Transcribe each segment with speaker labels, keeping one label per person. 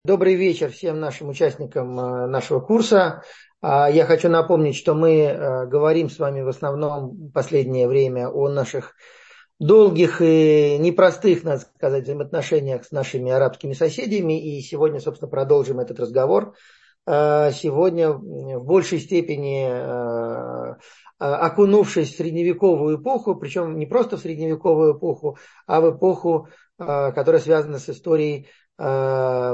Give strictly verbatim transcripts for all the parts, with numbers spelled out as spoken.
Speaker 1: Добрый вечер всем нашим участникам э, нашего курса. А, Я хочу напомнить, что мы э, говорим с вами в основном в последнее время о наших долгих и непростых, надо сказать, взаимоотношениях с нашими арабскими соседями. И сегодня, собственно, продолжим этот разговор. Э, Сегодня в большей степени э, окунувшись в средневековую эпоху, причем не просто в средневековую эпоху, а в эпоху, э, которая связана с историей э,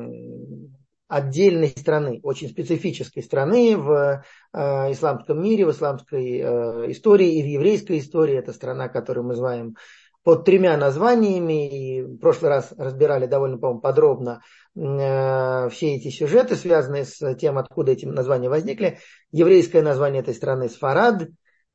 Speaker 1: отдельной страны, очень специфической страны в э, исламском мире, в исламской э, истории и в еврейской истории. Это страна, которую мы знаем под тремя названиями. И в прошлый раз разбирали довольно, по-моему, подробно э, все эти сюжеты, связанные с тем, откуда эти названия возникли. Еврейское название этой страны Сфарад.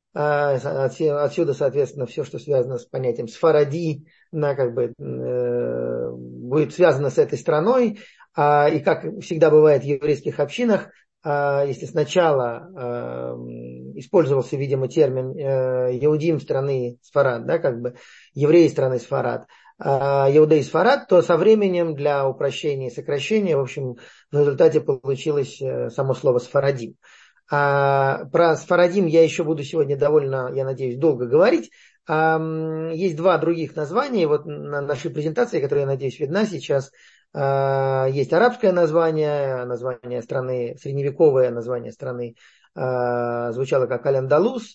Speaker 1: Отсюда, соответственно, все, что связано с понятием сфаради, да, как бы, э, будет связано с этой страной. А, и как всегда бывает в еврейских общинах, а, если сначала а, использовался, видимо, термин э, иудим страны Сфарад, да, как бы евреи страны Сфарад, а, иудей Сфарад, то со временем для упрощения и сокращения, в общем, в результате получилось э, само слово сфарадим. А, про сфарадим я еще буду сегодня довольно, я надеюсь, долго говорить. А, есть два других названия. Вот на нашей презентации, которая, я надеюсь, видна сейчас, а, есть арабское название, название страны, средневековое название страны а, звучало как Аль-Андалус.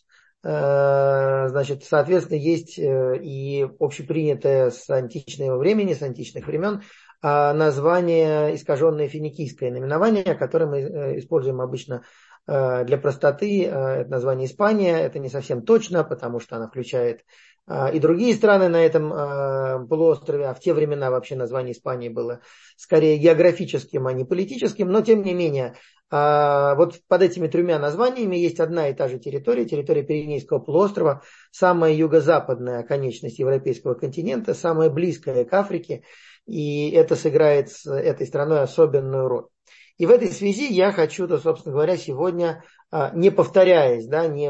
Speaker 1: А, значит, соответственно, есть и общепринятое с античного времени, с античных времен название, искаженное финикийское наименование, которое мы используем обычно для простоты. Это название Испания. Это не совсем точно, потому что она включает и другие страны на этом полуострове. А в те времена вообще название Испании было скорее географическим, а не политическим. Но тем не менее, вот под этими тремя названиями есть одна и та же территория, территория Пиренейского полуострова, самая юго-западная оконечность европейского континента, самая близкая к Африке. И это сыграет с этой страной особенную роль. И в этой связи я хочу, то, собственно говоря, сегодня, не повторяясь, да, не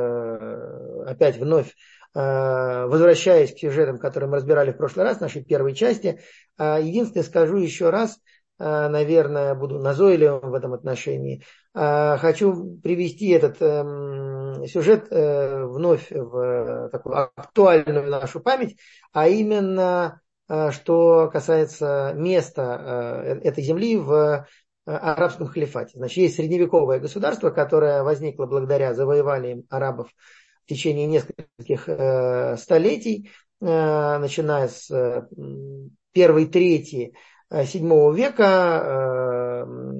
Speaker 1: в, опять вновь возвращаясь к сюжетам, которые мы разбирали в прошлый раз, в нашей первой части, единственное скажу еще раз, наверное, буду назойливым в этом отношении, хочу привести этот сюжет вновь в такую актуальную нашу память, а именно, что касается места этой земли в арабском халифате. Значит, есть средневековое государство, которое возникло благодаря завоеваниям арабов в течение нескольких э, столетий, э, начиная с э, первой трети э, седьмого века э,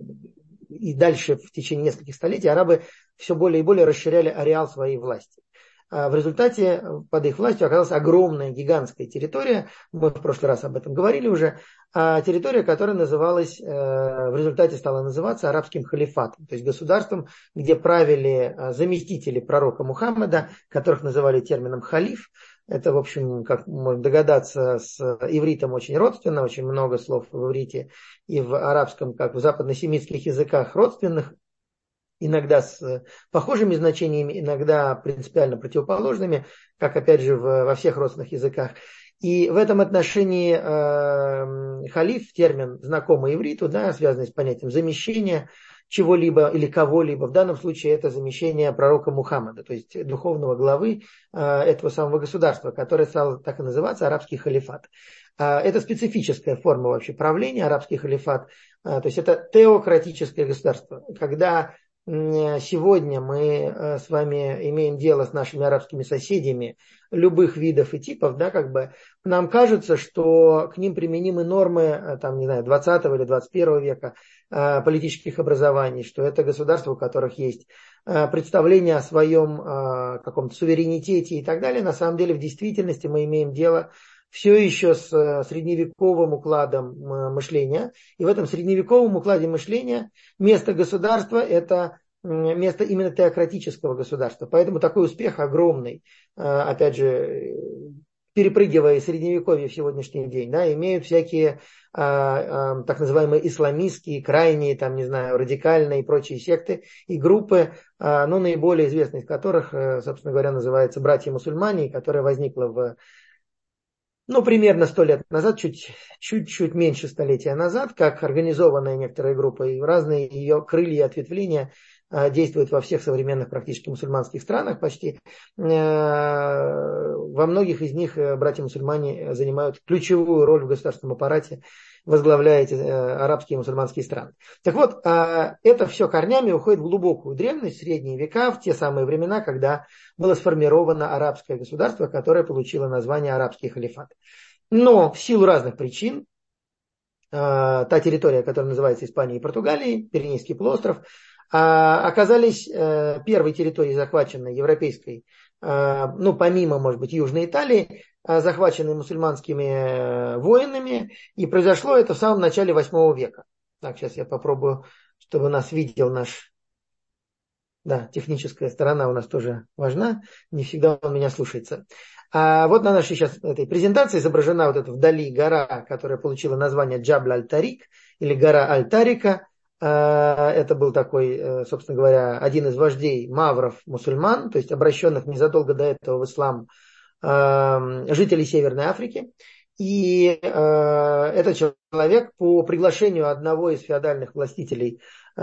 Speaker 1: и дальше в течение нескольких столетий арабы все более и более расширяли ареал своей власти. В результате под их властью оказалась огромная, гигантская территория, мы в прошлый раз об этом говорили уже, территория, которая называлась, в результате стала называться арабским халифатом, то есть государством, где правили заместители пророка Мухаммеда, которых называли термином халиф. Это, в общем, как можно догадаться, с ивритом очень родственно, очень много слов в иврите и в арабском, как в западносемитских языках, родственных. Иногда с похожими значениями, иногда принципиально противоположными, как опять же в, во всех родственных языках. И в этом отношении э, халиф, термин знакомый ивриту, да, связанный с понятием замещения чего-либо или кого-либо. В данном случае это замещение пророка Мухаммада, то есть духовного главы э, этого самого государства, которое стало так и называться арабский халифат. Э, это специфическая форма вообще правления, арабский халифат. Э, то есть это теократическое государство, когда сегодня мы с вами имеем дело с нашими арабскими соседями любых видов и типов, да, как бы нам кажется, что к ним применимы нормы, там, не знаю, двадцатого или двадцать первого века политических образований, что это государства, у которых есть представление о своем каком-то суверенитете и так далее. На самом деле, в действительности мы имеем дело все еще с средневековым укладом мышления. И в этом средневековом укладе мышления место государства – это место именно теократического государства. Поэтому такой успех огромный, опять же, перепрыгивая средневековье в сегодняшний день, да, имеют всякие так называемые исламистские, крайние, там, не знаю, радикальные и прочие секты и группы, но наиболее известные из которых, собственно говоря, называется «Братья-мусульмане», которая возникла в ну, примерно сто лет назад, чуть, чуть-чуть меньше столетия назад, как организованная некоторая группа, и разные ее крылья и ответвления э, действуют во всех современных практически мусульманских странах почти. Э, во многих из них э, братья-мусульмане занимают ключевую роль в государственном аппарате, возглавляя эти э, арабские и мусульманские страны. Так вот, э, это все корнями уходит в глубокую древность, в средние века, в те самые времена, когда было сформировано арабское государство, которое получило название арабский халифат. Но в силу разных причин, э, та территория, которая называется Испанией и Португалией, Пиренейский полуостров, э, оказались э, первой территорией, захваченной европейской, э, ну, помимо, может быть, Южной Италии, э, захваченной мусульманскими э, воинами, и произошло это в самом начале восьмого века. Так, сейчас я попробую, чтобы нас видел наш... Да, техническая сторона у нас тоже важна, не всегда он меня слушается. А вот на нашей сейчас этой презентации изображена вот эта вдали гора, которая получила название Джабль Аль-Тарик или гора Аль-Тарика. Это был такой, собственно говоря, один из вождей мавров-мусульман, то есть обращенных незадолго до этого в ислам жителей Северной Африки. И э, этот человек по приглашению одного из феодальных властителей э,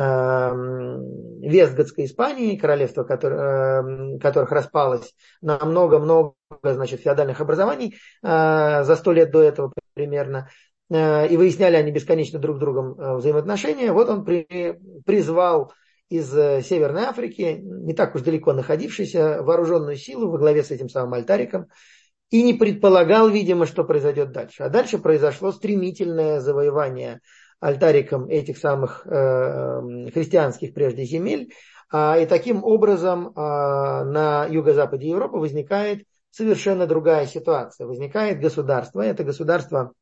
Speaker 1: Вестготской Испании, королевства, который, э, которых распалось на много-много, значит, феодальных образований э, за сто лет до этого примерно, э, и выясняли они бесконечно друг с другом э, взаимоотношения, вот он при, призвал из Северной Африки, не так уж далеко находившейся, вооруженную силу во главе с этим самым Альтариком, и не предполагал, видимо, что произойдет дальше. А дальше произошло стремительное завоевание Альтариком этих самых э, христианских прежде земель. А, и таким образом э, на юго-западе Европы возникает совершенно другая ситуация. Возникает государство. Это государство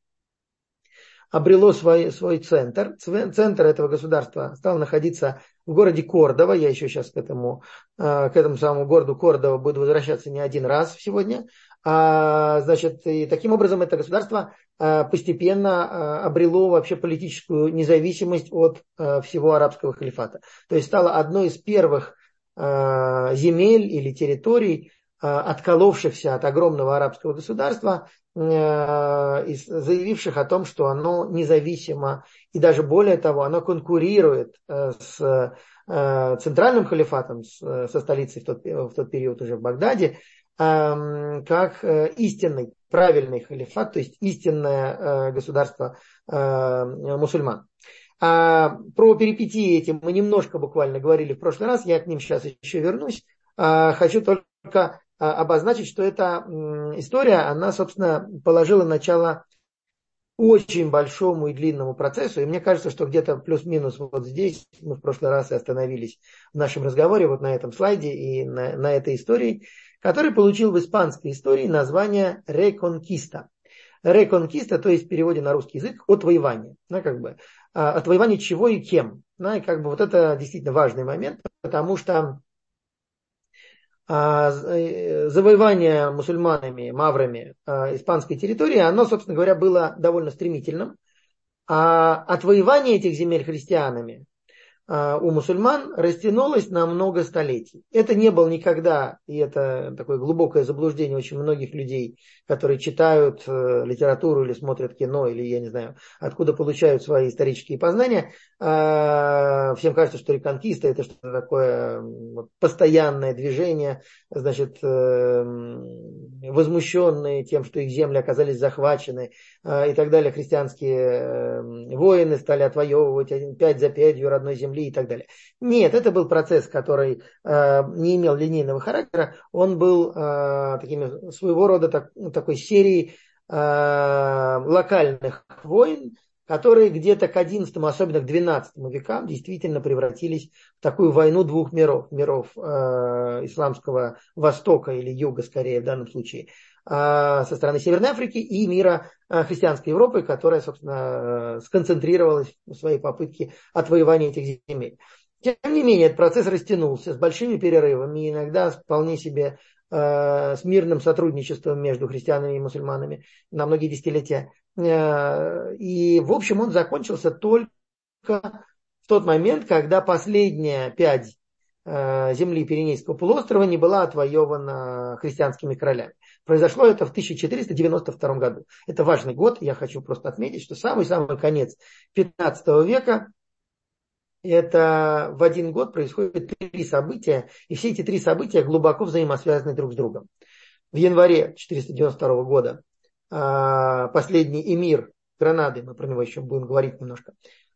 Speaker 1: обрело свой, свой центр. Центр этого государства стал находиться в городе Кордова. Я еще сейчас к этому, к этому самому городу Кордова буду возвращаться не один раз сегодня. А, значит, и таким образом это государство постепенно обрело вообще политическую независимость от всего арабского халифата. То есть стало одной из первых земель или территорий, отколовшихся от огромного арабского государства, заявивших о том, что оно независимо, и даже более того, оно конкурирует с центральным халифатом, со столицей в тот, в тот период уже в Багдаде, как истинный, правильный халифат, то есть истинное государство мусульман. А про перипетии эти мы немножко буквально говорили в прошлый раз, я к ним сейчас еще вернусь. Хочу только обозначить, что эта история, она, собственно, положила начало очень большому и длинному процессу. И мне кажется, что где-то плюс-минус вот здесь мы в прошлый раз и остановились в нашем разговоре, вот на этом слайде и на, на этой истории, который получил в испанской истории название «Реконкиста». Реконкиста, то есть в переводе на русский язык «отвоевание». Ну, как бы, отвоевание чего и кем. Ну, и как бы вот это действительно важный момент, потому что завоевание мусульманами, маврами испанской территории, оно, собственно говоря, было довольно стремительным. А отвоевание этих земель христианами у мусульман растянулось на много столетий. Это не было никогда, и это такое глубокое заблуждение очень многих людей, которые читают литературу или смотрят кино, или, я не знаю, откуда получают свои исторические познания. Всем кажется, что реконкиста — это что-то такое постоянное движение, значит, возмущенные тем, что их земли оказались захвачены, и так далее. Христианские воины стали отвоевывать пять за пятью родной земли и так далее. Нет, это был процесс, который э, не имел линейного характера. Он был э, такими, своего рода так, такой серией э, локальных войн, которые где-то к одиннадцатому, особенно к двенадцатому векам действительно превратились в такую войну двух миров. Миров э, исламского Востока или Юга, скорее в данном случае, со стороны Северной Африки, и мира христианской Европы, которая, собственно, сконцентрировалась в своей попытке отвоевания этих земель. Тем не менее, этот процесс растянулся с большими перерывами, иногда вполне себе э, с мирным сотрудничеством между христианами и мусульманами на многие десятилетия. Э, и, в общем, он закончился только в тот момент, когда последняя пять земли Пиренейского полуострова не была отвоевана христианскими королями. Произошло это в тысяча четыреста девяносто втором году. Это важный год. Я хочу просто отметить, что самый-самый конец пятнадцатого века, это в один год происходят три события, и все эти три события глубоко взаимосвязаны друг с другом. В январе четыреста девяносто второго года последний эмир Гранады, мы про него еще будем говорить немножко,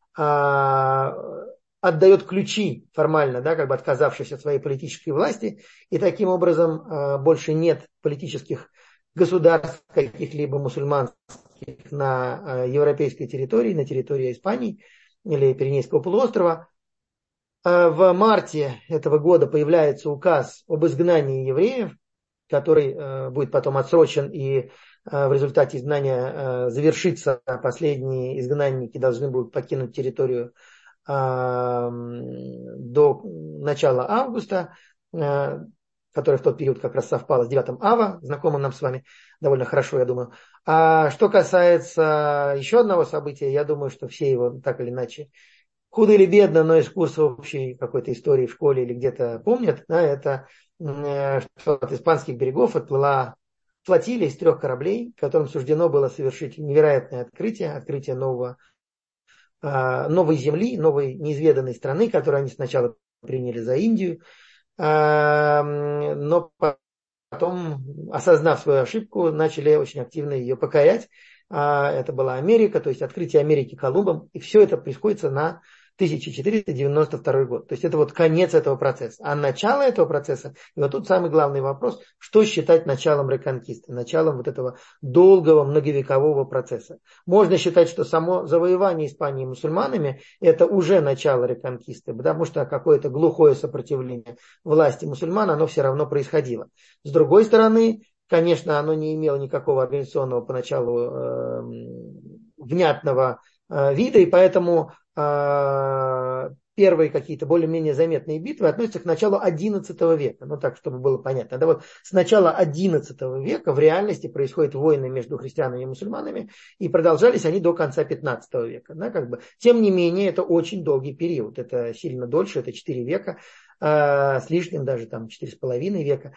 Speaker 1: отдает ключи формально, да, как бы отказавшись от своей политической власти, и таким образом больше нет политических государств каких-либо мусульманских на европейской территории, на территории Испании или Пиренейского полуострова. В марте этого года появляется указ об изгнании евреев, который будет потом отсрочен, и в результате изгнания завершится. Последние изгнанники должны будут покинуть территорию до начала августа, которое в тот период как раз совпало с девятым ава, знакомым нам с вами довольно хорошо, я думаю. А что касается еще одного события, я думаю, что все его так или иначе, худо или бедно, но из курса общей какой-то истории в школе или где-то помнят, да, это что от испанских берегов отплыла флотилия из трех кораблей, которым суждено было совершить невероятное открытие, открытие нового, новой земли, новой неизведанной страны, которую они сначала приняли за Индию, но потом, осознав свою ошибку, начали очень активно ее покорять. Это была Америка, то есть открытие Америки Колумбом, и все это происходит на тысяча четыреста девяносто второй год. То есть это вот конец этого процесса. А начало этого процесса, и вот тут самый главный вопрос, что считать началом реконкисты, началом вот этого долгого многовекового процесса. Можно считать, что само завоевание Испании мусульманами это уже начало реконкисты, потому что какое-то глухое сопротивление власти мусульман, оно все равно происходило. С другой стороны, конечно, оно не имело никакого организационного поначалу э, внятного э, вида, и поэтому первые какие-то более-менее заметные битвы относятся к началу одиннадцатого века. Ну так, чтобы было понятно. Да, вот с начала одиннадцатого века в реальности происходят войны между христианами и мусульманами, и продолжались они до конца пятнадцатого века. Да, как бы. Тем не менее, это очень долгий период. Это сильно дольше, это четыре века, э, с лишним даже там четыре с половиной века,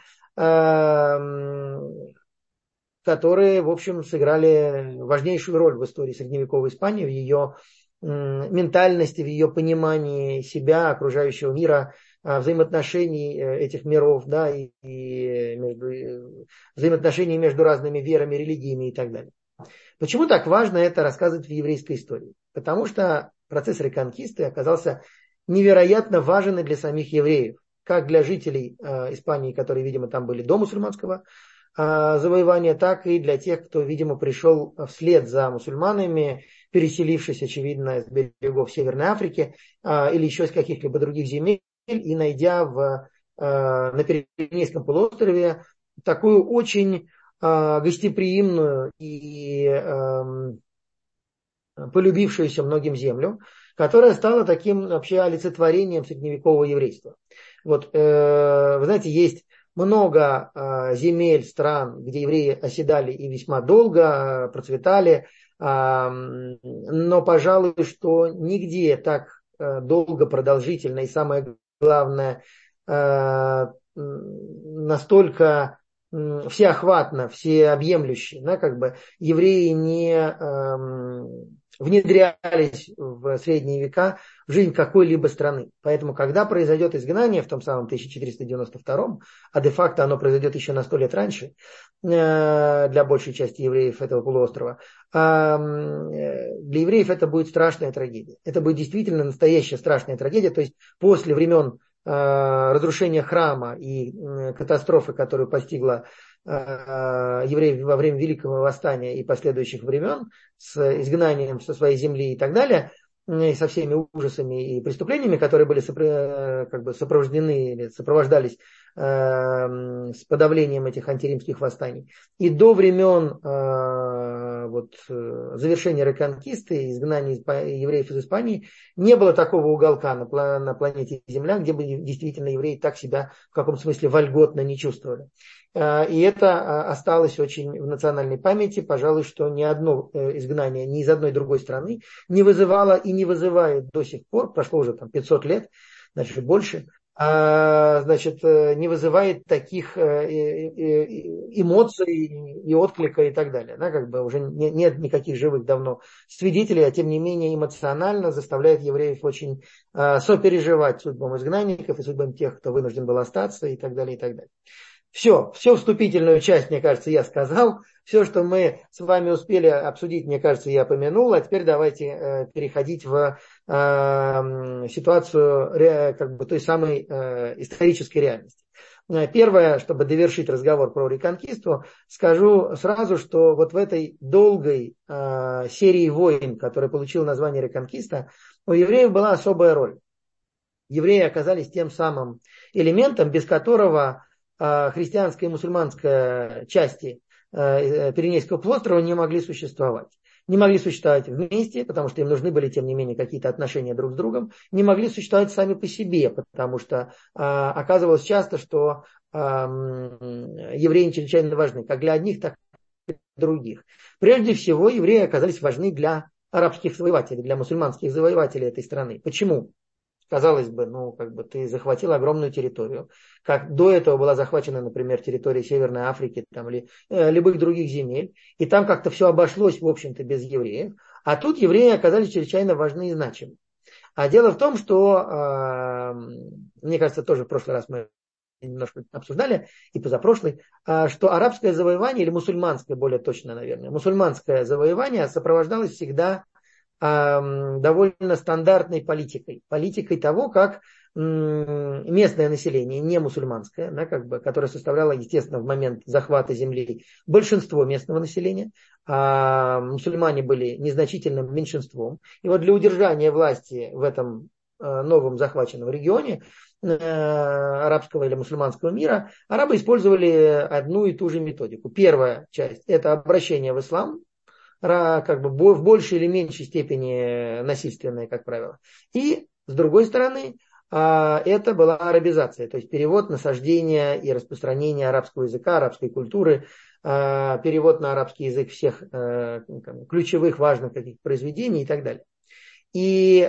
Speaker 1: э, которые, в общем, сыграли важнейшую роль в истории средневековой Испании, в ее ментальности, в ее понимании себя, окружающего мира, взаимоотношений этих миров, да, и, и между, взаимоотношений между разными верами, религиями и так далее. Почему так важно это рассказывать в еврейской истории? Потому что процесс реконкисты оказался невероятно важен и для самих евреев, как для жителей э, Испании, которые, видимо, там были до мусульманского э, завоевания, так и для тех, кто, видимо, пришел вслед за мусульманами, переселившись, очевидно, с берегов Северной Африки а, или еще из каких-либо других земель, и найдя в, а, на Пиренейском полуострове такую очень а, гостеприимную и а, полюбившуюся многим землю, которая стала таким вообще олицетворением средневекового еврейства. Вот, э, вы знаете, есть много э, земель, стран, где евреи оседали и весьма долго, э, процветали, но, пожалуй, что нигде так долго, продолжительно и, самое главное, настолько всеохватно, всеобъемлюще, да, как бы евреи не внедрялись в средние века в жизнь какой-либо страны. Поэтому, когда произойдет изгнание в том самом тысяча четыреста девяносто втором, а де-факто оно произойдет еще на сто лет раньше, для большей части евреев этого полуострова, для евреев это будет страшная трагедия. Это будет действительно настоящая страшная трагедия. То есть после времен разрушения храма и катастрофы, которую постигла евреев во время Великого Восстания и последующих времен, с изгнанием со своей земли и так далее, и со всеми ужасами и преступлениями, которые были как бы сопровождены или сопровождались э, с подавлением этих антиримских восстаний. И до времен э, вот, завершения реконкисты, изгнания евреев из Испании, не было такого уголка на, на планете Земля, где бы действительно евреи так себя в каком-то смысле вольготно не чувствовали. И это осталось очень в национальной памяти. Пожалуй, что ни одно изгнание ни из одной другой страны не вызывало и не вызывает до сих пор, прошло уже там пятьсот лет, значит больше, а, значит, не вызывает таких эмоций и отклика и так далее. Да, как бы уже не, нет никаких живых давно свидетелей, а тем не менее эмоционально заставляет евреев очень а, сопереживать судьбам изгнанников и судьбам тех, кто вынужден был остаться и так далее, и так далее. Все, всю вступительную часть, мне кажется, я сказал. Все, что мы с вами успели обсудить, мне кажется, я помянул. А теперь давайте э, переходить в э, ситуацию ре, как бы той самой э, исторической реальности. Первое, чтобы довершить разговор про реконкисту, скажу сразу, что вот в этой долгой э, серии войн, которая получила название реконкиста, у евреев была особая роль. Евреи оказались тем самым элементом, без которого христианская и мусульманская части Пиренейского полуострова не могли существовать. Не могли существовать вместе, потому что им нужны были, тем не менее, какие-то отношения друг с другом. Не могли существовать сами по себе, потому что оказывалось часто, что евреи чрезвычайно важны, как для одних, так и для других. Прежде всего, евреи оказались важны для арабских завоевателей, для мусульманских завоевателей этой страны. Почему? Казалось бы, ну, как бы ты захватил огромную территорию, как до этого была захвачена, например, территория Северной Африки там, или э, любых других земель, и там как-то все обошлось, в общем-то, без евреев, а тут евреи оказались чрезвычайно важны и значимы. А дело в том, что, э, мне кажется, тоже в прошлый раз мы немножко обсуждали, и позапрошлый, э, что арабское завоевание, или мусульманское, более точно, наверное, мусульманское завоевание сопровождалось всегда довольно стандартной политикой. Политикой того, как местное население, не мусульманское, да, как бы, которое составляло, естественно, в момент захвата земли большинство местного населения, а мусульмане были незначительным меньшинством. И вот для удержания власти в этом новом захваченном регионе арабского или мусульманского мира, арабы использовали одну и ту же методику. Первая часть – это обращение в ислам, как бы в большей или меньшей степени насильственные, как правило. И, с другой стороны, это была арабизация, то есть перевод, насаждение и распространение арабского языка, арабской культуры, перевод на арабский язык всех ключевых важных каких-то произведений и так далее. И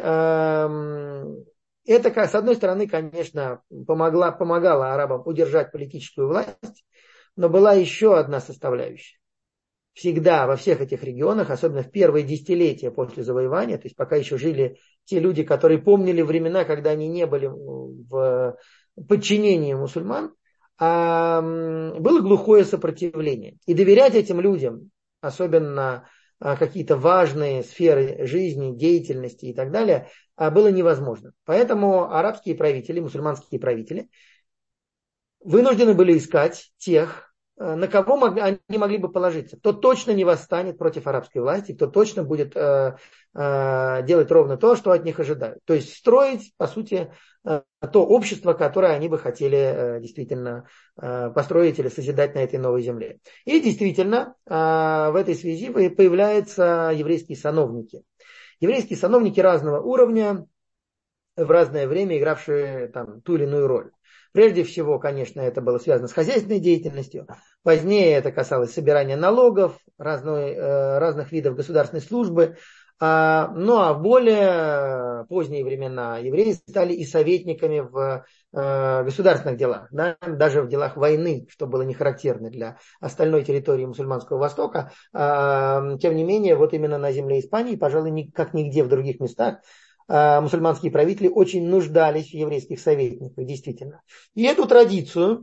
Speaker 1: это, с одной стороны, конечно, помогла, помогало арабам удержать политическую власть, но была еще одна составляющая. Всегда во всех этих регионах, особенно в первые десятилетия после завоевания, то есть пока еще жили те люди, которые помнили времена, когда они не были в подчинении мусульман, было глухое сопротивление. И доверять этим людям, особенно какие-то важные сферы жизни, деятельности и так далее, было невозможно. Поэтому арабские правители, мусульманские правители вынуждены были искать тех, на кого могли, они могли бы положиться. Кто точно не восстанет против арабской власти, кто точно будет э, э, делать ровно то, что от них ожидают. То есть строить, по сути, э, то общество, которое они бы хотели э, действительно э, построить или созидать на этой новой земле. И действительно, э, в этой связи появляются еврейские сановники. Еврейские сановники разного уровня, в разное время игравшие там, ту или иную роль. Прежде всего, конечно, это было связано с хозяйственной деятельностью. Позднее это касалось собирания налогов, разной, разных видов государственной службы. Ну а в более поздние времена евреи стали и советниками в государственных делах, да, даже в делах войны, что было не характерно для остальной территории мусульманского Востока. Тем не менее, вот именно на земле Испании, пожалуй, как нигде в других местах, мусульманские правители очень нуждались в еврейских советниках, действительно. И эту традицию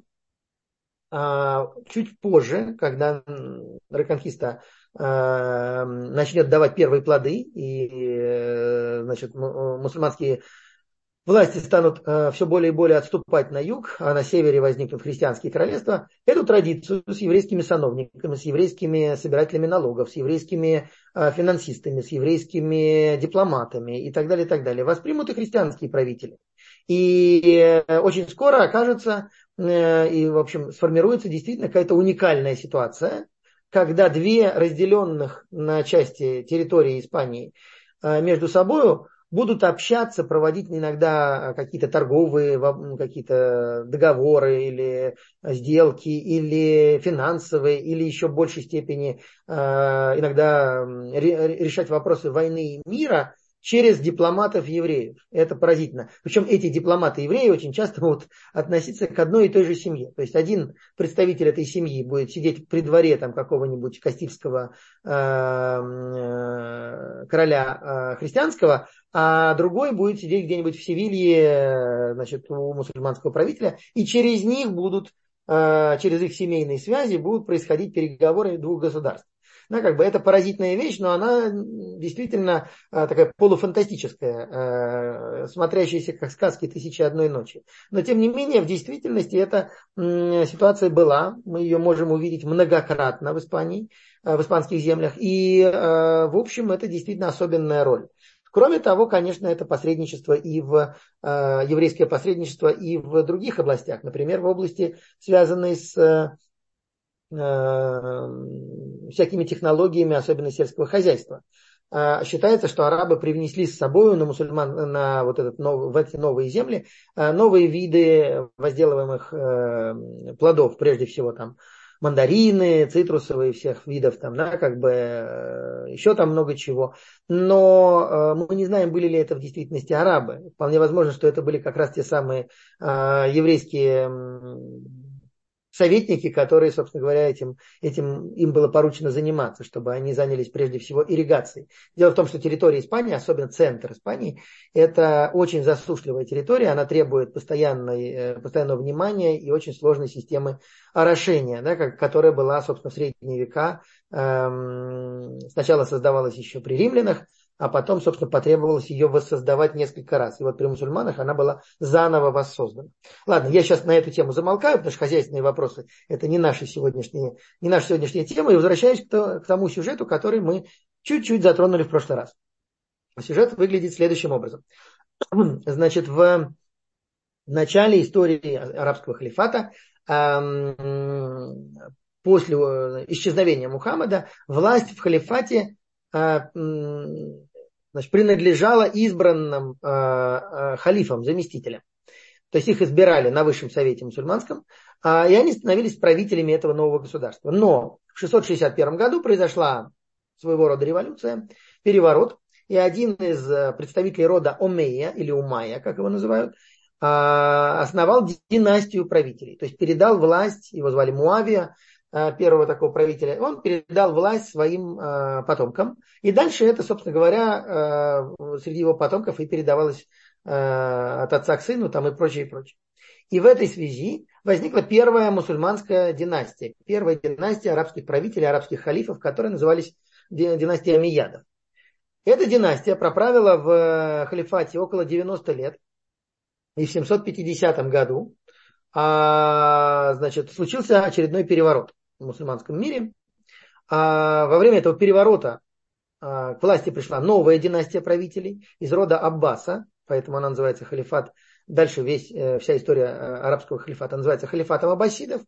Speaker 1: чуть позже, когда реконкиста начнет давать первые плоды, и значит, мусульманские власти станут все более и более отступать на юг, а на севере возникнут христианские королевства, эту традицию с еврейскими сановниками, с еврейскими собирателями налогов, с еврейскими финансистами, с еврейскими дипломатами и так далее, и так далее, воспримут и христианские правители. И очень скоро окажется, и, в общем, сформируется действительно какая-то уникальная ситуация, когда две разделенных на части территории Испании между собой будут общаться, проводить иногда какие-то торговые какие-то договоры или сделки, или финансовые, или еще в большей степени иногда решать вопросы войны и мира через дипломатов евреев. Это поразительно. Причем эти дипломаты евреи очень часто могут относиться к одной и той же семье. То есть один представитель этой семьи будет сидеть при дворе там, какого-нибудь кастильского э, э, короля э, христианского, а другой будет сидеть где-нибудь в Севилье, значит, у мусульманского правителя, и через них будут, э, через их семейные связи будут происходить переговоры двух государств. Ну, как бы это поразительная вещь, но она действительно а, такая полуфантастическая, а, смотрящаяся как сказки «Тысячи и одной ночи». Но, тем не менее, в действительности эта м, ситуация была. Мы ее можем увидеть многократно в Испании, а, в испанских землях. И, а, в общем, это действительно особенная роль. Кроме того, конечно, это посредничество и в а, еврейское посредничество и в других областях. Например, в области, связанной с всякими технологиями, особенно сельского хозяйства. Считается, что арабы привнесли с собой на мусульман, на вот этот новый, в эти новые земли новые виды возделываемых плодов, прежде всего там мандарины, цитрусовые всех видов, там, да, как бы еще там много чего. Но мы не знаем, были ли это в действительности арабы. Вполне возможно, что это были как раз те самые еврейские советники, которые, собственно говоря, этим, этим им было поручено заниматься, чтобы они занялись прежде всего ирригацией. Дело в том, что территория Испании, особенно центр Испании, это очень засушливая территория, она требует постоянной, постоянного внимания и очень сложной системы орошения, да, которая была, собственно, в средние века. Эм, сначала создавалась еще при римлянах, а потом, собственно, потребовалось ее воссоздавать несколько раз. И вот при мусульманах она была заново воссоздана. Ладно, я сейчас на эту тему замолкаю, потому что хозяйственные вопросы – это не наши сегодняшние, не наша сегодняшняя тема. И возвращаюсь к, то, к тому сюжету, который мы чуть-чуть затронули в прошлый раз. Сюжет выглядит следующим образом. Значит, в начале истории арабского халифата, эм, после исчезновения Мухаммада, власть в халифате значит, принадлежала избранным э, э, халифам, заместителям. То есть их избирали на высшем совете мусульманском, э, и они становились правителями этого нового государства. Но в шестьсот шестьдесят первом году произошла своего рода революция, переворот, и один из представителей рода Омейя, или Умайя, как его называют, э, основал династию правителей. То есть передал власть, его звали Муавия, первого такого правителя, он передал власть своим э, потомкам. И дальше это, собственно говоря, э, среди его потомков и передавалось э, от отца к сыну там, и прочее, и прочее. И в этой связи возникла первая мусульманская династия. Первая династия арабских правителей, арабских халифов, которые назывались династией Омейядов. Эта династия проправила в халифате около девяноста лет. И в семьсот пятидесятом году а, значит, случился очередной переворот в мусульманском мире. А, во время этого переворота а, к власти пришла новая династия правителей из рода Аббаса, поэтому она называется халифат. Дальше весь, вся история арабского халифата называется халифатом аббасидов.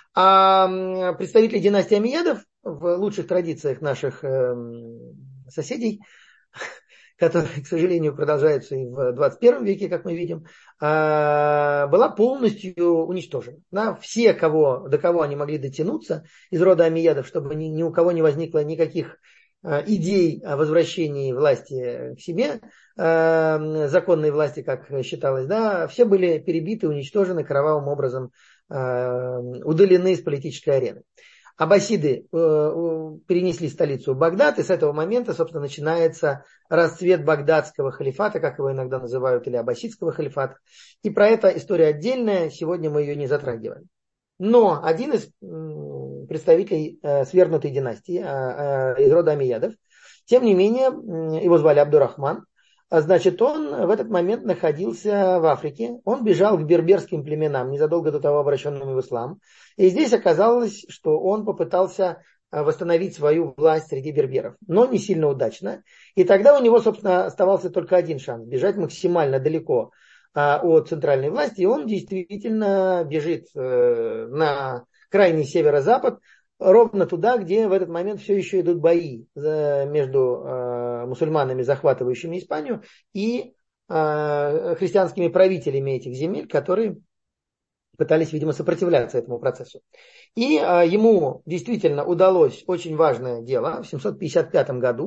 Speaker 1: А представители династии Омейядов в лучших традициях наших э, соседей, которые, к сожалению, продолжаются и в двадцать первом веке, как мы видим, была полностью уничтожена. Да, все, кого, до кого они могли дотянуться из рода Омейядов, чтобы ни, ни у кого не возникло никаких идей о возвращении власти к себе, законной власти, как считалось, да, все были перебиты, уничтожены кровавым образом, удалены из политической арены. Аббасиды перенесли столицу в Багдад, и с этого момента, собственно, начинается расцвет багдадского халифата, как его иногда называют, или аббасидского халифата. И про это история отдельная, сегодня мы ее не затрагиваем. Но один из представителей свергнутой династии из рода Омейядов, тем не менее, его звали Абдурахман, значит, он в этот момент находился в Африке, он бежал к берберским племенам, незадолго до того обращенным в ислам, и здесь оказалось, что он попытался восстановить свою власть среди берберов, но не сильно удачно, и тогда у него, собственно, оставался только один шанс – бежать максимально далеко от центральной власти, и он действительно бежит на крайний северо-запад, ровно туда, где в этот момент все еще идут бои между мусульманами, захватывающими Испанию, и христианскими правителями этих земель, которые пытались, видимо, сопротивляться этому процессу. И ему действительно удалось очень важное дело. В семьсот пятьдесят пятом году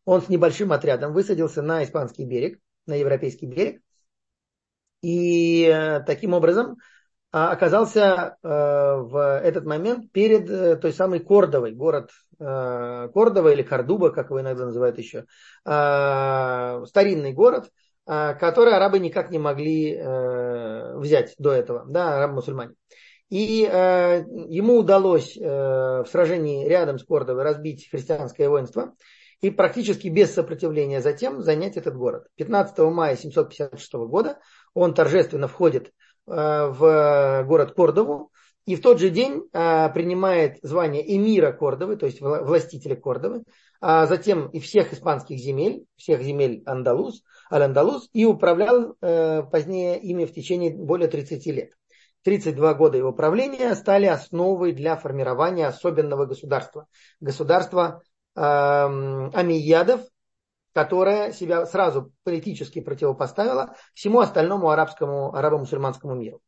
Speaker 1: он с небольшим отрядом высадился на испанский берег, на европейский берег. И э, таким образом э, оказался э, в этот момент перед э, той самой Кордовой, город э, Кордова или Кордуба, как его иногда называют еще, э, старинный город, э, который арабы никак не могли э, взять до этого, да, арабы-мусульмане. И э, ему удалось э, в сражении рядом с Кордовой разбить христианское воинство и практически без сопротивления затем занять этот город. пятнадцатого мая семьсот пятьдесят шестого года он торжественно входит э, в город Кордову и в тот же день э, принимает звание эмира Кордовы, то есть властителя Кордовы, а затем и всех испанских земель, всех земель Андалус, Аль-Андалус, и управлял э, позднее ими в течение более тридцати лет. тридцать два года его правления стали основой для формирования особенного государства. Государства э, амийядов, которое себя сразу политически противопоставило всему остальному арабскому, арабо-мусульманскому миру.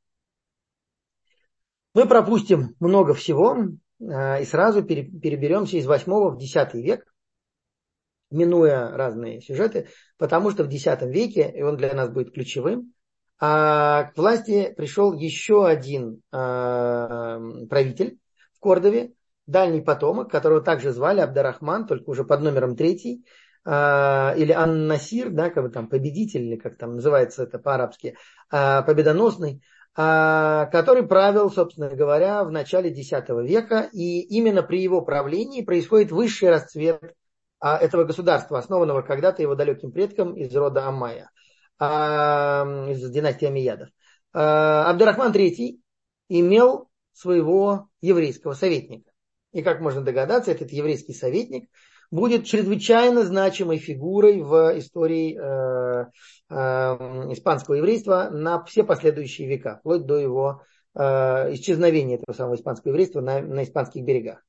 Speaker 1: Мы пропустим много всего э, и сразу пере, переберемся из восьмого в десятый век, минуя разные сюжеты, потому что в десятом веке, и он для нас будет ключевым, а к власти пришел еще один э, правитель в Кордове, дальний потомок, которого также звали Абд-ар-Рахман, только уже под номером третий, э, или Ан-Насир, да, как бы там победитель, или как там называется это по-арабски, э, победоносный, э, который правил, собственно говоря, в начале десятого века, и именно при его правлении происходит высший расцвет э, этого государства, основанного когда-то его далеким предком из рода Аммая, из династии амийядов. Абд-ар-Рахман третий имел своего еврейского советника. И, как можно догадаться, этот еврейский советник будет чрезвычайно значимой фигурой в истории э, э, испанского еврейства на все последующие века, вплоть до его э, исчезновения этого самого испанского еврейства на, на испанских берегах,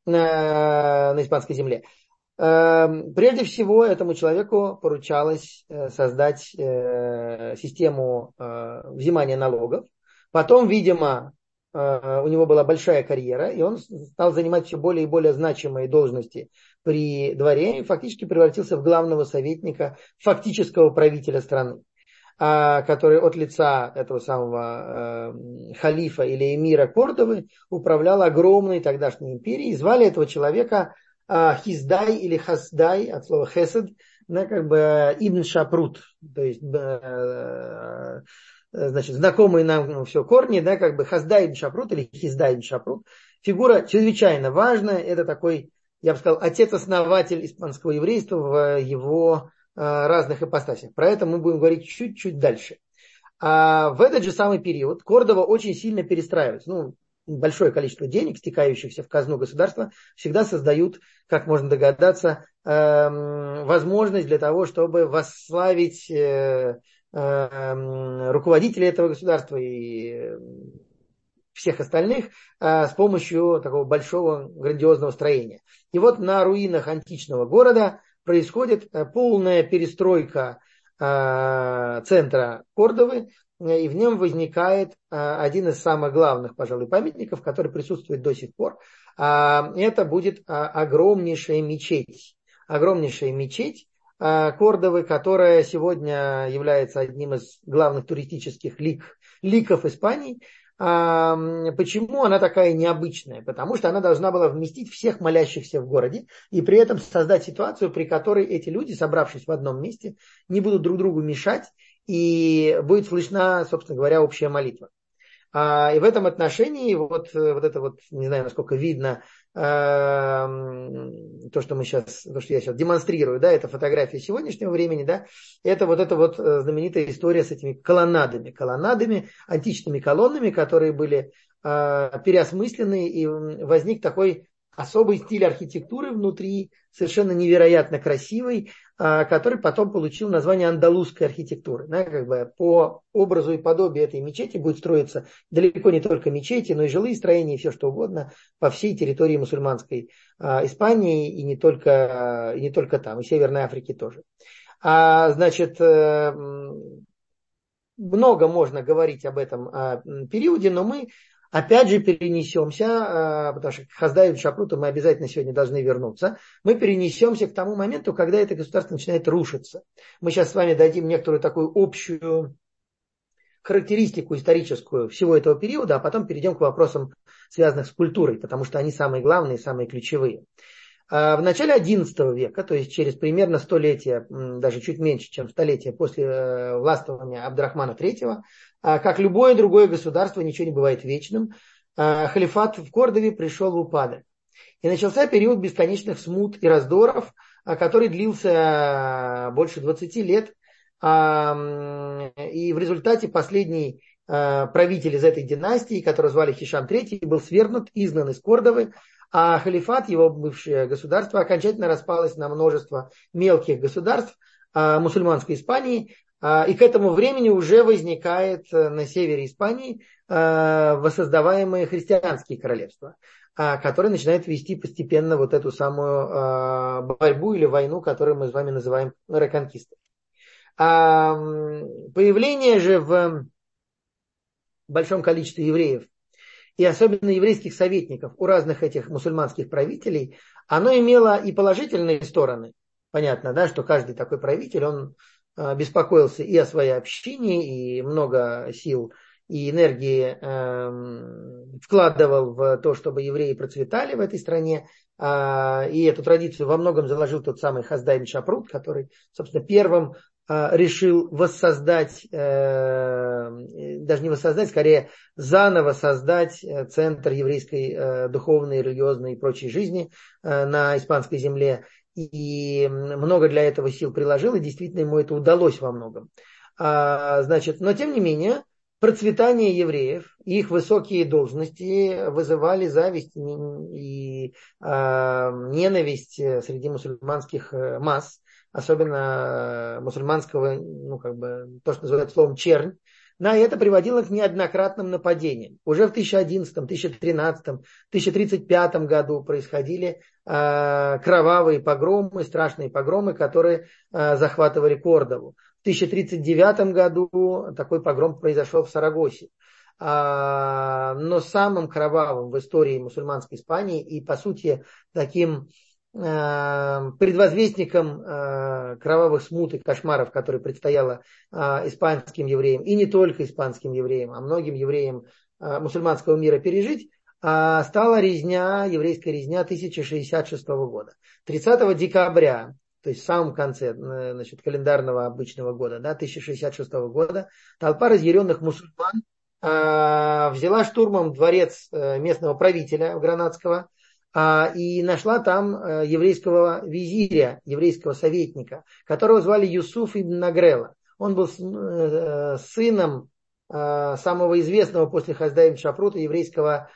Speaker 1: на, на испанской земле. Прежде всего, этому человеку поручалось создать систему взимания налогов. Потом, видимо, у него была большая карьера, и он стал занимать все более и более значимые должности при дворе и фактически превратился в главного советника, фактического правителя страны, который от лица этого самого халифа или эмира Кордовы управлял огромной тогдашней империей. Звали этого человека Хиздай или Хасдай, от слова хесед, да, как бы Ибн Шапрут, то есть э, значит, знакомые нам все корни, да, как бы Хасдай Ибн Шапрут или Хиздай Ибн Шапрут. Фигура чрезвычайно важная, это такой, я бы сказал, отец-основатель испанского еврейства в его э, разных ипостасях. Про это мы будем говорить чуть-чуть дальше. А в этот же самый период Кордова очень сильно перестраивается. Ну, большое количество денег, стекающихся в казну государства, всегда создают, как можно догадаться, возможность для того, чтобы восславить руководителей этого государства и всех остальных с помощью такого большого грандиозного строения. И вот на руинах античного города происходит полная перестройка центра Кордовы, и в нем возникает один из самых главных, пожалуй, памятников, который присутствует до сих пор. Это будет огромнейшая мечеть. Огромнейшая мечеть Кордовы, которая сегодня является одним из главных туристических лик, ликов Испании. Почему она такая необычная? Потому что она должна была вместить всех молящихся в городе и при этом создать ситуацию, при которой эти люди, собравшись в одном месте, не будут друг другу мешать, и будет слышна, собственно говоря, общая молитва. А, и в этом отношении вот, вот это вот, не знаю, насколько видно, э, то, что мы сейчас, то, что я сейчас демонстрирую, да, это фотография сегодняшнего времени, да, это вот эта вот знаменитая история с этими колоннадами, колоннадами, античными колоннами, которые были э, переосмыслены, и возник такой особый стиль архитектуры внутри, совершенно невероятно красивый, который потом получил название андалузской архитектуры. Да, как бы по образу и подобию этой мечети будет строиться далеко не только мечети, но и жилые строения, и все что угодно по всей территории мусульманской а, Испании, и не только, и не только там, и Северной Африки тоже. А, значит, много можно говорить об этом а, периоде, но мы Опять же перенесемся, потому что к Хасдаю и Шапруту мы обязательно сегодня должны вернуться. Мы перенесемся к тому моменту, когда это государство начинает рушиться. Мы сейчас с вами дадим некоторую такую общую характеристику историческую всего этого периода, а потом перейдем к вопросам, связанным с культурой, потому что они самые главные, самые ключевые. В начале одиннадцатого века, то есть через примерно столетие, даже чуть меньше, чем столетие после властвования Абд-ар-Рахмана третьего, как любое другое государство, ничего не бывает вечным, халифат в Кордове пришел в упадок. И начался период бесконечных смут и раздоров, который длился больше двадцати лет. И в результате последний правитель из этой династии, которого звали Хишам третий, был свергнут, изгнан из Кордовы, а халифат, его бывшее государство, окончательно распалось на множество мелких государств мусульманской Испании. И к этому времени уже возникает на севере Испании воссоздаваемые христианские королевства, которые начинают вести постепенно вот эту самую борьбу или войну, которую мы с вами называем реконкистой. Появление же в большом количестве евреев, и особенно еврейских советников у разных этих мусульманских правителей, оно имело и положительные стороны. Понятно, да, что каждый такой правитель, он беспокоился и о своей общине, и много сил и энергии э, вкладывал в то, чтобы евреи процветали в этой стране. Э, и эту традицию во многом заложил тот самый Хасдай Шапрут, который, собственно, первым решил воссоздать, даже не воссоздать, скорее заново создать центр еврейской духовной, религиозной и прочей жизни на испанской земле. И много для этого сил приложил, и действительно ему это удалось во многом. Значит, но тем не менее, процветание евреев, их высокие должности вызывали зависть и ненависть среди мусульманских масс, особенно мусульманского, ну, как бы, то, что называют словом чернь. Да, и это приводило к неоднократным нападениям. Уже в тысяча одиннадцатом, тысяча тринадцатом, тысяча тридцать пятом году происходили э, кровавые погромы, страшные погромы, которые э, захватывали Кордову. В тысяча тридцать девятом году такой погром произошел в Сарагосе. А, но самым кровавым в истории мусульманской Испании и, по сути, таким предвозвестником кровавых смут и кошмаров, которые предстояло испанским евреям, и не только испанским евреям, а многим евреям мусульманского мира пережить, стала резня, еврейская резня тысяча шестьдесят шестого года. тридцатого декабря, то есть в самом конце, значит, календарного обычного года, да, тысяча шестьдесят шестого года, толпа разъяренных мусульман взяла штурмом дворец местного правителя гранадского, и нашла там еврейского визиря, еврейского советника, которого звали Юсуф ибн Нагрела. Он был сыном самого известного после Хасдая ибн Шапрута еврейского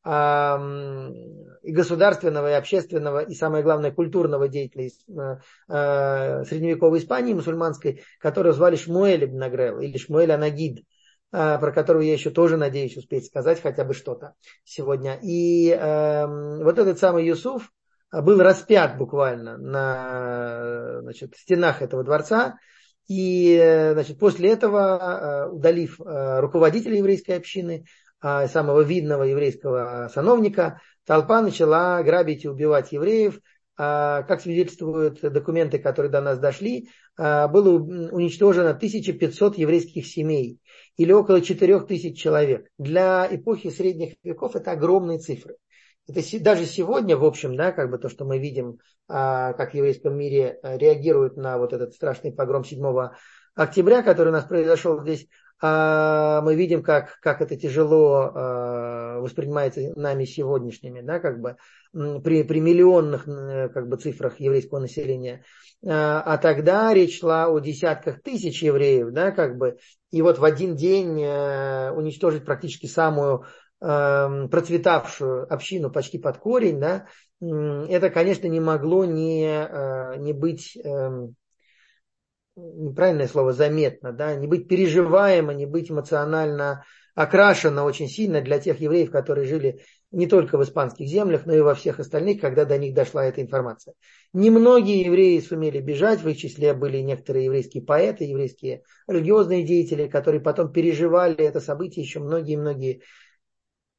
Speaker 1: и государственного, и общественного, и, самое главное, культурного деятеля средневековой Испании мусульманской, которого звали Шмуэль ибн Нагрел или Шмуэль Анагид, про которого я еще тоже надеюсь успеть сказать хотя бы что-то сегодня. И э, вот этот самый Юсуф был распят буквально на, значит, стенах этого дворца. И значит, после этого, удалив руководителя еврейской общины, самого видного еврейского сановника, толпа начала грабить и убивать евреев. Как свидетельствуют документы, которые до нас дошли, было уничтожено тысяча пятьсот еврейских семей или около четыре тысячи человек. Для эпохи средних веков это огромные цифры. Это даже сегодня, в общем, да, как бы то, что мы видим, как в еврейском мире реагируют на вот этот страшный погром седьмого октября, который у нас произошел здесь, мы видим, как, как это тяжело воспринимается нами сегодняшними, да, как бы при, при миллионных как бы, цифрах еврейского населения. А тогда речь шла о десятках тысяч евреев, да, как бы, и вот в один день уничтожить практически самую процветавшую общину почти под корень, да, это, конечно, не могло не, не быть, неправильное слово, заметно, да, не быть переживаемо, не быть эмоционально окрашено очень сильно для тех евреев, которые жили не только в испанских землях, но и во всех остальных, когда до них дошла эта информация. Немногие евреи сумели бежать, в их числе были некоторые еврейские поэты, еврейские религиозные деятели, которые потом переживали это событие еще многие-многие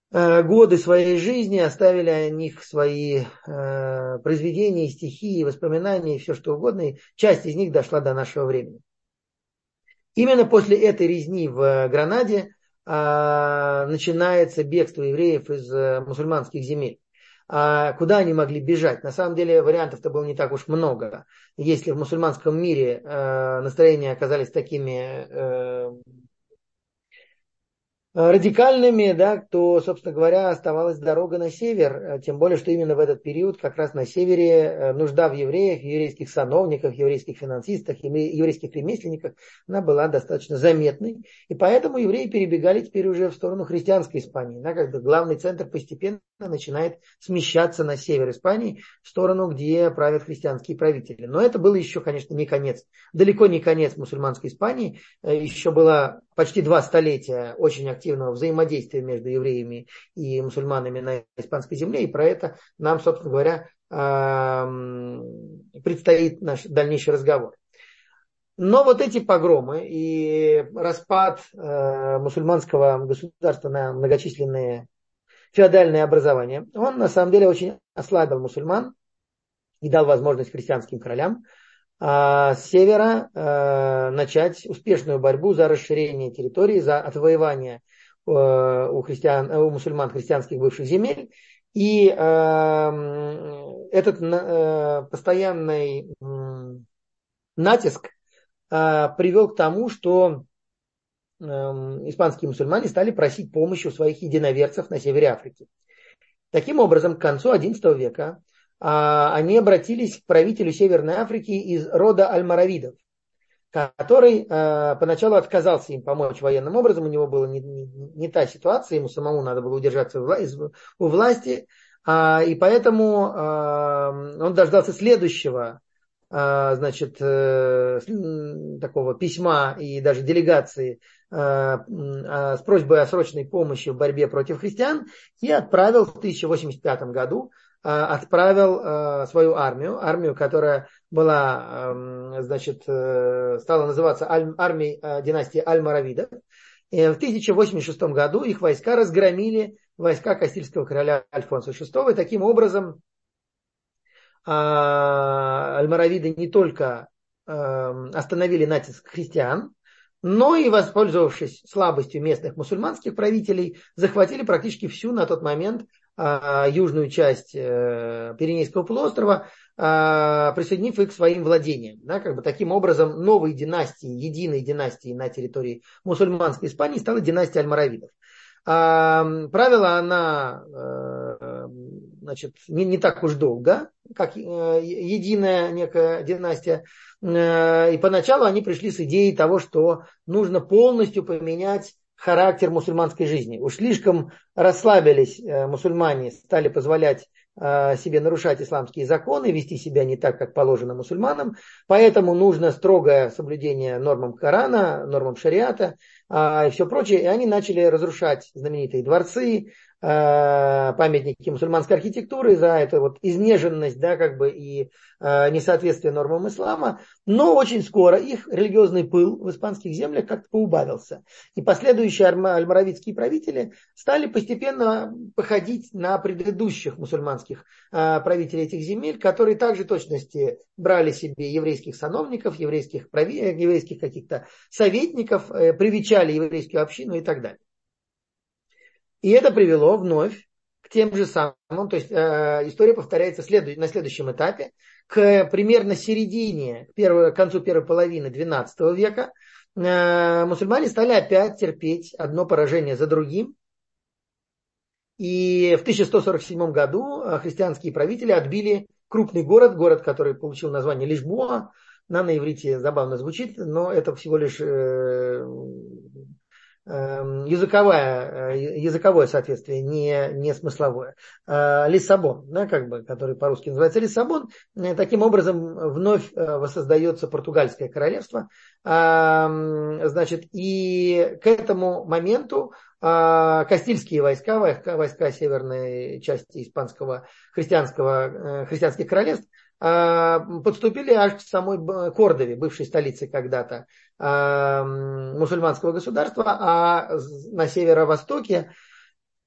Speaker 1: годы своей жизни, оставили о них свои э, произведения, стихи, воспоминания, все что угодно. И часть из них дошла до нашего времени. Именно после этой резни в Гранаде э, начинается бегство евреев из э, мусульманских земель. А куда они могли бежать? На самом деле вариантов-то было не так уж много. Если в мусульманском мире э, настроения оказались такими э, радикальными, да, то, собственно говоря, оставалась дорога на север. Тем более, что именно в этот период как раз на севере нужда в евреях, еврейских сановниках, еврейских финансистах, еврейских ремесленниках, она была достаточно заметной. И поэтому евреи перебегали теперь уже в сторону христианской Испании. Да, как бы главный центр постепенно начинает смещаться на север Испании, в сторону, где правят христианские правители. Но это было еще, конечно, не конец. Далеко не конец мусульманской Испании. Еще было почти два столетия очень активного взаимодействия между евреями и мусульманами на испанской земле. И про это нам, собственно говоря, предстоит наш дальнейший разговор. Но вот эти погромы и распад мусульманского государства на многочисленные феодальные образования, он на самом деле очень ослабил мусульман и дал возможность христианским королям с севера э, начать успешную борьбу за расширение территории, за отвоевание э, у, христиан, у мусульман христианских бывших земель. И э, этот э, постоянный э, натиск э, привел к тому, что э, испанские мусульмане стали просить помощи у своих единоверцев на севере Африки. Таким образом, к концу одиннадцатого века они обратились к правителю Северной Африки из рода Аль-Маравидов, который э, поначалу отказался им помочь военным образом. У него была не, не, не та ситуация, ему самому надо было удержаться у власти, э, и поэтому э, он дождался следующего э, значит, э, такого письма и даже делегации э, э, с просьбой о срочной помощи в борьбе против христиан и отправил в тысяча восемьдесят пятом году отправил э, свою армию, армию, которая была, э, значит, э, стала называться аль, армией э, династии Аль-Маравидов. И в тысяча восемьдесят шестом году их войска разгромили войска Кастильского короля Альфонса шестого. И таким образом э, Аль-Маравиды не только э, остановили натиск христиан, но и, воспользовавшись слабостью местных мусульманских правителей, захватили практически всю на тот момент южную часть Пиренейского полуострова, присоединив их к своим владениям. Да, как бы таким образом новой династией, единой династией на территории мусульманской Испании стала династия Аль-Маравидов. Правила она, значит, не, не так уж долго, как единая некая династия. И поначалу они пришли с идеей того, что нужно полностью поменять характер мусульманской жизни. Уж слишком расслабились э, мусульмане, стали позволять э, себе нарушать исламские законы, вести себя не так, как положено мусульманам. Поэтому нужно строгое соблюдение нормам Корана, нормам шариата э, и все прочее. И они начали разрушать знаменитые дворцы, э, памятники мусульманской архитектуры за эту вот изнеженность, да, как бы и э, несоответствие нормам ислама. Но очень скоро их религиозный пыл в испанских землях как-то поубавился. И последующие аль-маравидские правители стали постепенно походить на предыдущих мусульманских э, правителей этих земель, которые также в точности брали себе еврейских сановников, еврейских, прави, еврейских каких-то советников, э, привечали еврейскую общину и так далее. И это привело вновь к тем же самым, то есть э, история повторяется следует, на следующем этапе, к примерно середине, к концу первой половины двенадцатого века, э, мусульмане стали опять терпеть одно поражение за другим. И в тысяча сто сорок седьмом году христианские правители отбили крупный город, город, который получил название Лишбоа. На, на иврите забавно звучит, но это всего лишь э, языковое, языковое соответствие, не, не смысловое. Лиссабон, да, как бы, который по-русски называется Лиссабон. Таким образом, вновь воссоздается португальское королевство. Значит, и к этому моменту Кастильские войска, войска, войска северной части испанского христианского, христианских королевств, подступили аж к самой Кордове, бывшей столице когда-то мусульманского государства, а на северо-востоке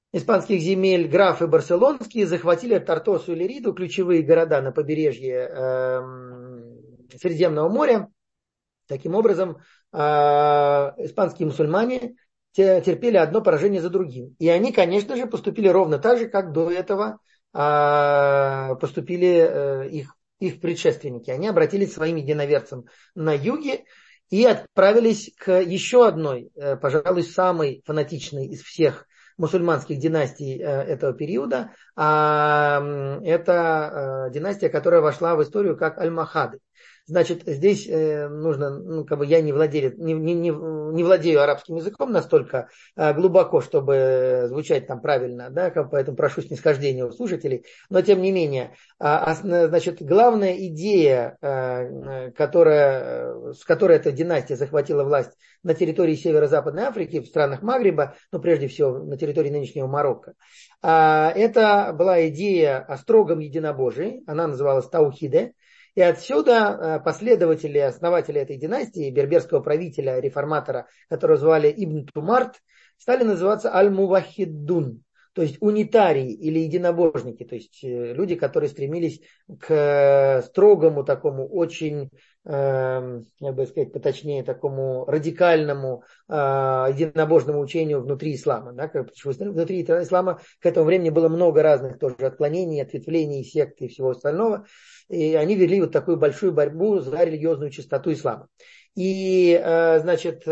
Speaker 1: испанских земель графы барселонские захватили Тартосу и Лериду, ключевые города на побережье э, Средиземного моря. Таким образом, э, испанские мусульмане терпели одно поражение за другим. И они, конечно же, поступили ровно так же, как до этого э, поступили э, их, их предшественники. Они обратились к своим единоверцам на юге и отправились к еще одной, э, пожалуй, самой фанатичной из всех мусульманских династий э, этого периода. А, это э, династия, которая вошла в историю как Аль-Махады. Значит, здесь э, нужно, ну, как бы я не, владелец, не, не, не, не владею арабским языком настолько э, глубоко, чтобы звучать там правильно, да, поэтому прошу снисхождения у слушателей. Но тем не менее, э, значит, главная идея, э, которая, с которой эта династия захватила власть на территории Северо-Западной Африки, в странах Магриба, но прежде всего на территории нынешнего Марокко, э, это была идея о строгом единобожии, она называлась Таухиде. И отсюда последователи, основатели этой династии, берберского правителя, реформатора, которого звали Ибн Тумарт, стали называться Аль-Мувахиддун, то есть унитарии или единобожники, то есть люди, которые стремились к строгому такому, очень, э, как бы сказать поточнее, такому радикальному э, единобожному учению внутри ислама. Да? Внутри ислама к этому времени было много разных тоже отклонений, ответвлений, сект и всего остального. И они вели вот такую большую борьбу за религиозную чистоту ислама. И, значит,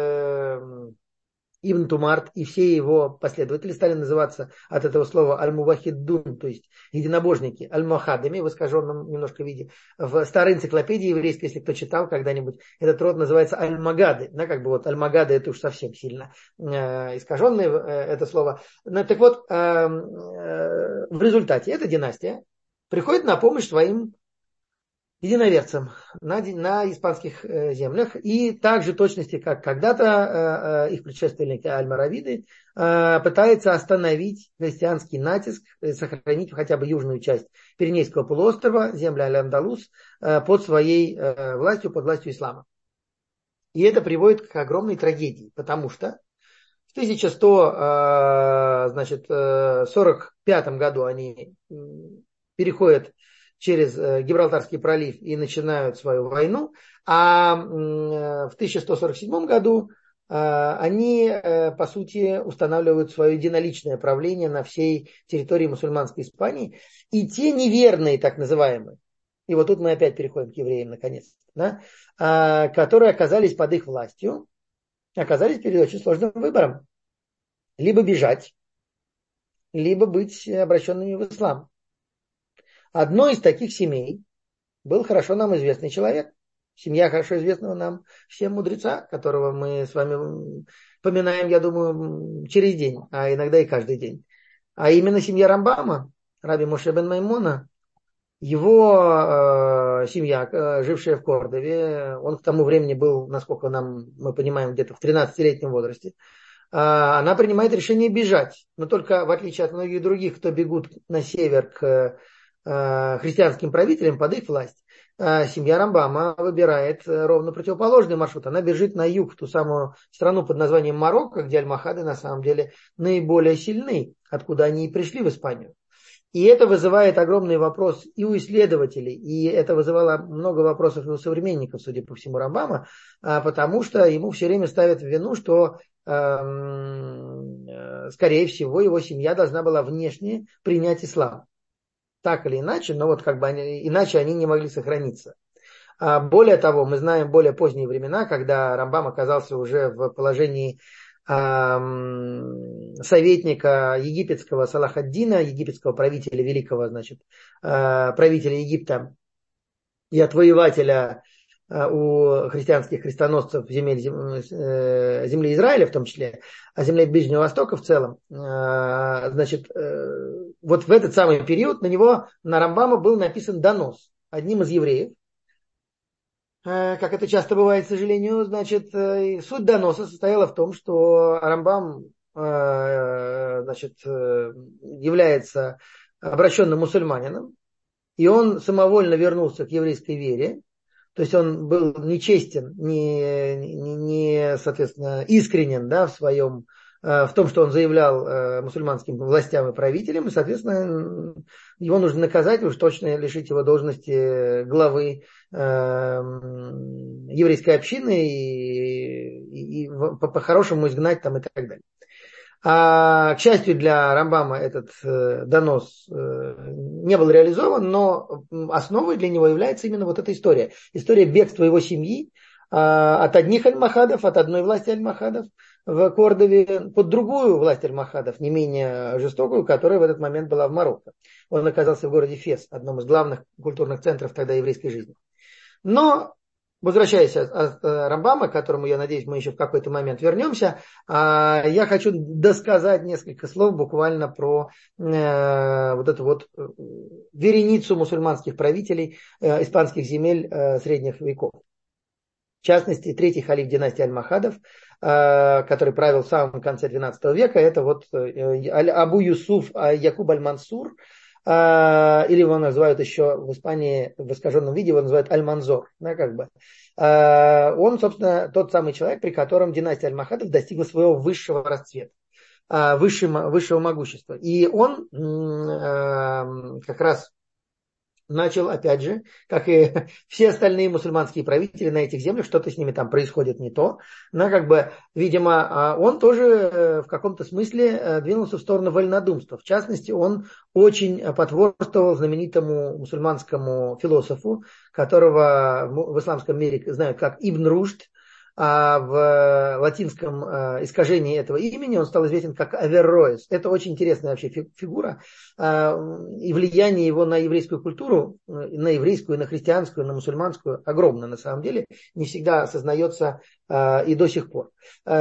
Speaker 1: Ибн Тумарт и все его последователи стали называться от этого слова аль-мувахиддун, то есть единобожники, аль-мухадами в искаженном немножко виде. В старой энциклопедии еврейской, если кто читал когда-нибудь, этот род называется аль-магады. Да, как бы вот аль-магады это уж совсем сильно э, искаженное э, это слово. Но, так вот, э, э, в результате эта династия приходит на помощь своим единоверцам на, на испанских э, землях. И также точности, как когда-то э, их предшественники Аль-Маравиды, э, пытается остановить христианский натиск, э, сохранить хотя бы южную часть Пиренейского полуострова, земли Аль-Андалус, э, под своей э, властью, под властью ислама. И это приводит к огромной трагедии, потому что в тысяча сто сорок пятом году они переходят через Гибралтарский пролив и начинают свою войну, а в тысяча сто сорок седьмом году они, по сути, устанавливают свое единоличное правление на всей территории мусульманской Испании. И те неверные, так называемые, и вот тут мы опять переходим к евреям, наконец, да, которые оказались под их властью, оказались перед очень сложным выбором. Либо бежать, либо быть обращенными в ислам. Одной из таких семей был хорошо нам известный человек. Семья хорошо известного нам всем мудреца, которого мы с вами поминаем, я думаю, через день, а иногда и каждый день. А именно семья Рамбама, Раби Моше бен Маймона. Его э, семья, э, жившая в Кордове, он к тому времени был, насколько нам, мы понимаем, где-то в тринадцатилетнем возрасте, э, она принимает решение бежать. Но только в отличие от многих других, кто бегут на север к э, христианским правителям под их власть, э, семья Рамбама выбирает ровно противоположный маршрут. Она бежит на юг, в ту самую страну под названием Марокко, где альмахады на самом деле наиболее сильны, откуда они и пришли в Испанию. И это вызывает огромный вопрос и у исследователей, и это вызывало много вопросов и у современников, судя по всему, Рамбама, потому что ему все время ставят в вину, что, скорее всего, его семья должна была внешне принять ислам. Так или иначе, но вот как бы они, иначе они не могли сохраниться. Более того, мы знаем более поздние времена, когда Рамбам оказался уже в положении советника египетского Салах-ад-Дина, египетского правителя, великого, значит, правителя Египта и отвоевателя у христианских крестоносцев земель, земли Израиля в том числе, а земли Ближнего Востока в целом. Значит, вот в этот самый период на него, на Рамбама был написан донос одним из евреев. Как это часто бывает, к сожалению, значит, суть доноса состояла в том, что Рамбам, значит, является обращенным мусульманином, и он самовольно вернулся к еврейской вере, то есть он был нечестен, не, не, не соответственно, искренен, да, в своем в том, что он заявлял мусульманским властям и правителям, и, соответственно, его нужно наказать, уж точно лишить его должности главы еврейской общины и, и, и по-хорошему изгнать там и так далее. А, к счастью для Рамбама, этот э, донос э, не был реализован, но основой для него является именно вот эта история. История бегства его семьи э, от одних альмахадов, от одной власти альмахадов в Кордове под другую власть альмахадов, не менее жестокую, которая в этот момент была в Марокко. Он оказался в городе Фес, одном из главных культурных центров тогда еврейской жизни. Но возвращаясь от Рамбама, к которому, я надеюсь, мы еще в какой-то момент вернемся, я хочу досказать несколько слов буквально про вот эту вот вереницу мусульманских правителей испанских земель средних веков. В частности, третий халиф династии Аль-Махадов, который правил в самом конце двенадцатого века, это вот Абу Юсуф Якуб Аль-Мансур, или его называют еще в Испании в искаженном виде, его называют Аль-Манзор. Да, как бы. Он, собственно, тот самый человек, при котором династия Аль-Махадов достигла своего высшего расцвета, высшего, высшего могущества. И он как раз начал, опять же, как и все остальные мусульманские правители на этих землях, что-то с ними там происходит не то. Но, как бы, видимо, он тоже в каком-то смысле двинулся в сторону вольнодумства. В частности, он очень потворствовал знаменитому мусульманскому философу, которого в исламском мире знают как Ибн Рушд. А в латинском искажении этого имени он стал известен как Аверроэс. Это очень интересная вообще фигура. И влияние его на еврейскую культуру, на еврейскую, на христианскую, на мусульманскую огромно на самом деле. Не всегда осознается и до сих пор.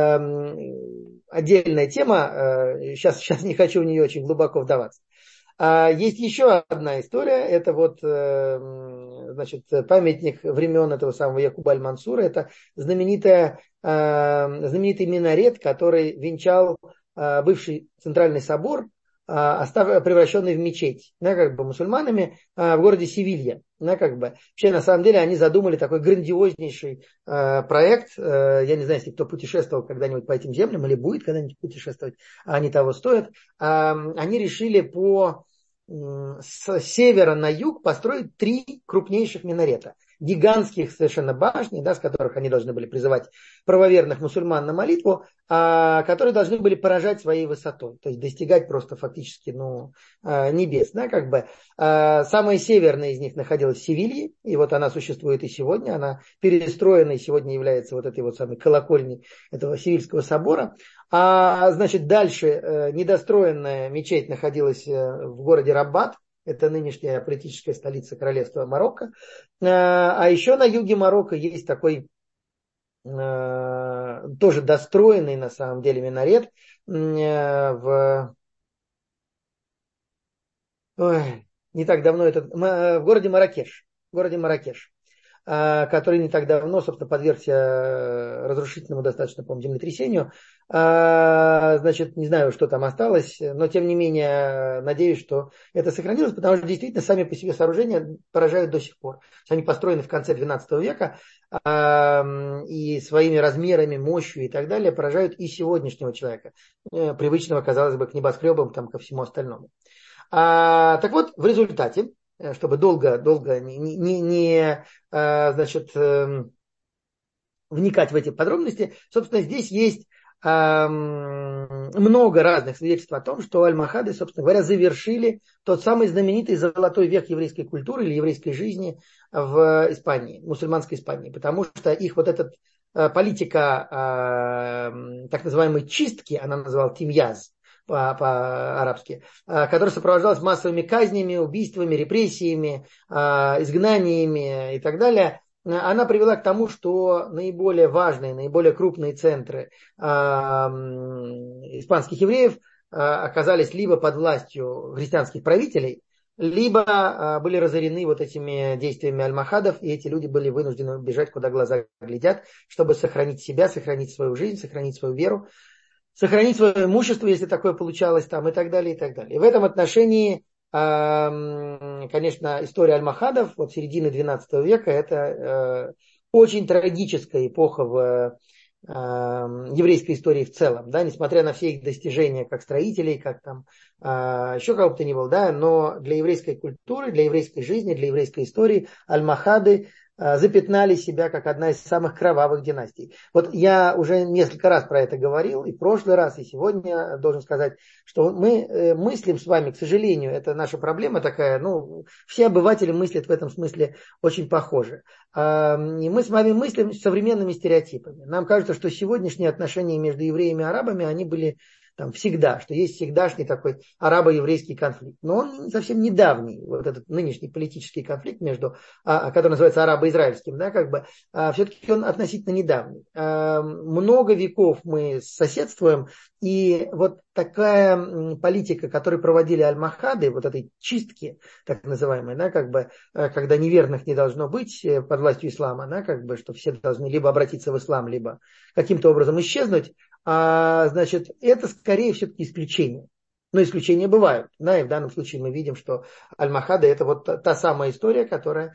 Speaker 1: Отдельная тема. Сейчас, сейчас не хочу в нее очень глубоко вдаваться. Есть еще одна история, это вот, значит, памятник времен этого самого Якуба Аль-Мансура, это знаменитая, знаменитый минарет, который венчал бывший центральный собор, превращенный в мечеть, да, как бы мусульманами в городе Севилья. Да, как бы. Вообще, на самом деле, они задумали такой грандиознейший э, проект. Э, я не знаю, если кто путешествовал когда-нибудь по этим землям или будет когда-нибудь путешествовать, а они того стоят. Э, они решили по, э, с севера на юг построить три крупнейших минарета. Гигантских совершенно башни, да, с которых они должны были призывать правоверных мусульман на молитву, а, которые должны были поражать своей высотой, то есть достигать просто фактически ну, небес. Да, как бы. А, самая северная из них находилась в Севилье, и вот она существует и сегодня, она перестроена и сегодня является вот этой вот самой колокольней этого Севильского собора. А значит, дальше недостроенная мечеть находилась в городе Рабат. Это нынешняя политическая столица королевства Марокко. А еще на юге Марокко есть такой тоже достроенный на самом деле минарет в... Ой, не так давно это... в городе Марракеш. В городе Марракеш. Который не так давно, собственно, подвергся разрушительному достаточно, по-моему, землетрясению. Значит, не знаю, что там осталось, но, тем не менее, надеюсь, что это сохранилось, потому что действительно сами по себе сооружения поражают до сих пор. Они построены в конце двенадцатого века и своими размерами, мощью и так далее поражают и сегодняшнего человека, привычного, казалось бы, к небоскребам, там, ко всему остальному. Так вот, в результате, чтобы долго, долго не, не, не значит, вникать в эти подробности, собственно, здесь есть много разных свидетельств о том, что Аль-Махады, собственно говоря, завершили тот самый знаменитый золотой век еврейской культуры или еврейской жизни в Испании, мусульманской Испании, потому что их вот эта политика так называемой чистки, она называлась тимьяз, по-арабски, которая сопровождалась массовыми казнями, убийствами, репрессиями, изгнаниями и так далее, она привела к тому, что наиболее важные, наиболее крупные центры испанских евреев оказались либо под властью христианских правителей, либо были разорены вот этими действиями аль-Махадов, и эти люди были вынуждены бежать, куда глаза глядят, чтобы сохранить себя, сохранить свою жизнь, сохранить свою веру, сохранить свое имущество, если такое получалось, там, и так далее, и так далее. И в этом отношении, конечно, история аль-Махадов от середины двенадцатого века – это очень трагическая эпоха в еврейской истории в целом, да, несмотря на все их достижения как строителей, как там еще кого бы то ни было, да, но для еврейской культуры, для еврейской жизни, для еврейской истории альмахады запятнали себя как одна из самых кровавых династий. Вот я уже несколько раз про это говорил, и в прошлый раз, и сегодня должен сказать, что мы мыслим с вами, к сожалению, это наша проблема такая, ну, все обыватели мыслят в этом смысле очень похоже. И мы с вами мыслим современными стереотипами. Нам кажется, что сегодняшние отношения между евреями и арабами, они были там всегда, что есть всегдашний такой арабо-еврейский конфликт. Но он совсем недавний, вот этот нынешний политический конфликт, между, который называется арабо-израильским, да, как бы, все-таки он относительно недавний. Много веков мы соседствуем, и вот такая политика, которую проводили аль-Махады, вот этой чистки, так называемой, да, как бы, когда неверных не должно быть под властью ислама, да, как бы, что все должны либо обратиться в ислам, либо каким-то образом исчезнуть, а, значит, это скорее все-таки исключение. Но исключения бывают. Да, и в данном случае мы видим, что Аль-Махада это вот та, та самая история, которая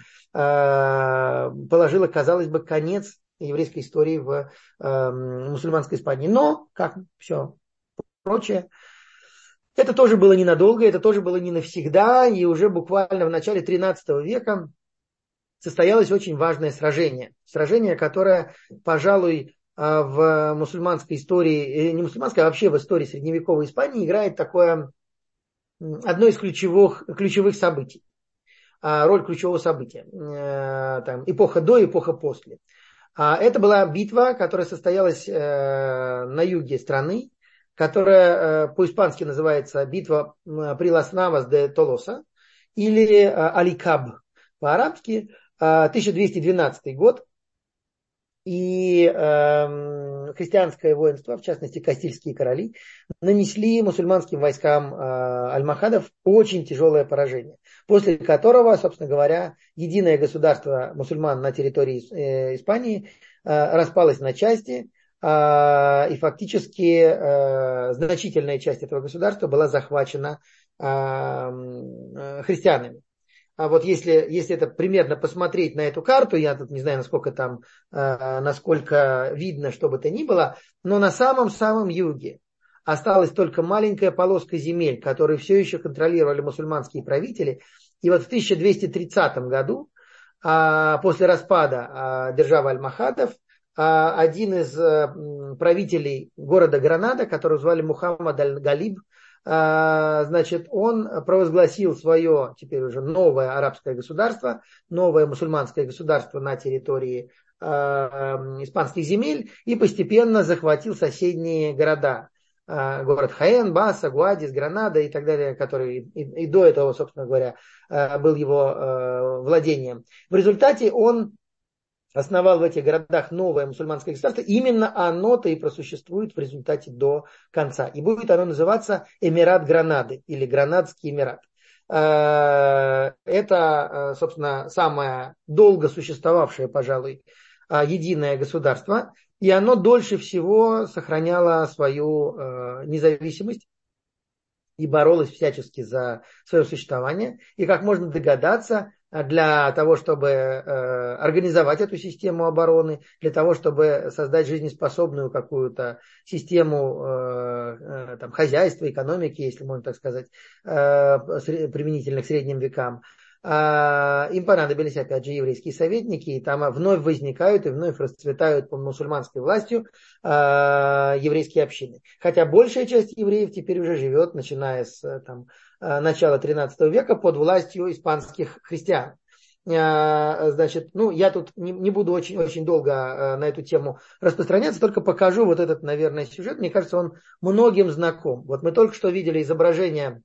Speaker 1: э, положила, казалось бы, конец еврейской истории в э, мусульманской Испании. Но, как все прочее, это тоже было ненадолго, это тоже было не навсегда, и уже буквально в начале тринадцатого века состоялось очень важное сражение. Сражение, которое, пожалуй, в мусульманской истории, не мусульманской, а вообще в истории средневековой Испании играет такое одно из ключевых, ключевых событий. Роль ключевого события. Там, эпоха до, эпоха после. Это была битва, которая состоялась на юге страны, которая по-испански называется битва при Лас-Навас де Толоса или Аликаб по-арабски, тысяча двести двенадцатый год. И э, христианское воинство, в частности кастильские короли, нанесли мусульманским войскам э, аль-Махадов очень тяжелое поражение, после которого, собственно говоря, единое государство мусульман на территории э, Испании э, распалось на части, э, и фактически э, значительная часть этого государства была захвачена э, э, христианами. А вот если, если это примерно посмотреть на эту карту, я тут не знаю, насколько там, э, насколько видно, что бы то ни было, но на самом-самом юге осталась только маленькая полоска земель, которые все еще контролировали мусульманские правители. И вот в тысяча двести тридцатом году, э, после распада э, державы Аль-Махадов, э, один из э, правителей города Гранада, которого звали Мухаммад Аль-Галиб, значит, он провозгласил свое теперь уже новое арабское государство, новое мусульманское государство на территории э, испанских земель и постепенно захватил соседние города. Э, город Хаэн, Баса, Гуадис, Гранада и так далее, который и, и до этого, собственно говоря, э, был его э, владением. В результате он основал в этих городах новое мусульманское государство, именно оно-то и просуществует в результате до конца. И будет оно называться Эмират Гранады или Гранадский Эмират. Это, собственно, самое долго существовавшее, пожалуй, единое государство. И оно дольше всего сохраняло свою независимость и боролось всячески за свое существование. И, как можно догадаться, для того, чтобы э, организовать эту систему обороны, для того, чтобы создать жизнеспособную какую-то систему э, э, там, хозяйства, экономики, если можно так сказать, э, применительно к средним векам, э, им понадобились, опять же, еврейские советники, и там вновь возникают и вновь расцветают под мусульманской властью э, еврейские общины. Хотя большая часть евреев теперь уже живет, начиная с там, начала тринадцатого века под властью испанских христиан. Значит, ну, я тут не, не буду очень, очень долго на эту тему распространяться, только покажу вот этот, наверное, сюжет. Мне кажется, он многим знаком. Вот мы только что видели изображение,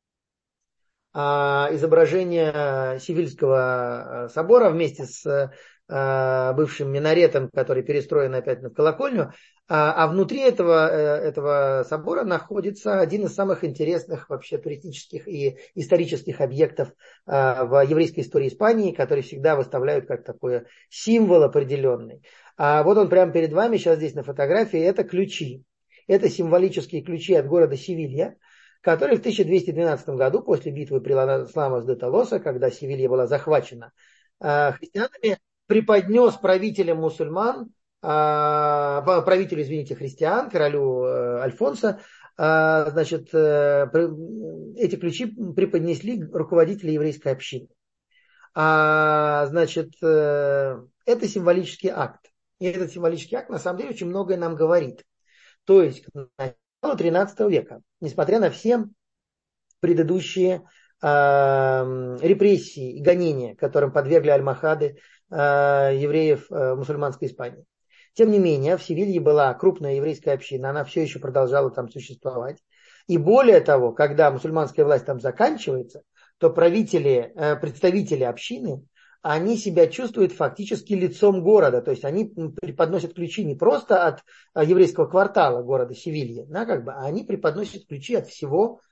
Speaker 1: изображение Севильского собора вместе с бывшим минаретом, который перестроен опять на колокольню. А внутри этого, этого собора находится один из самых интересных вообще туристических и исторических объектов в еврейской истории Испании, который всегда выставляют как такой символ определенный. А вот он прямо перед вами, сейчас здесь на фотографии, это ключи. Это символические ключи от города Севилья, который в тысяча двести двенадцатом году, после битвы при Лас-Навас де Толоса, когда Севилья была захвачена христианами, преподнес правителям мусульман а, правителю, извините, христиан, королю э, Альфонсо, а, значит, э, эти ключи преподнесли руководители еврейской общины. А, значит, э, это символический акт. И этот символический акт на самом деле очень многое нам говорит. То есть к началу тринадцатого века, несмотря на все предыдущие э, репрессии и гонения, которым подвергли альмахады э, евреев э, мусульманской Испании, тем не менее, в Севилье была крупная еврейская община, она все еще продолжала там существовать. И более того, когда мусульманская власть там заканчивается, то правители, представители общины, они себя чувствуют фактически лицом города. То есть они преподносят ключи не просто от еврейского квартала города Севилья, да, как бы, а они преподносят ключи от всего,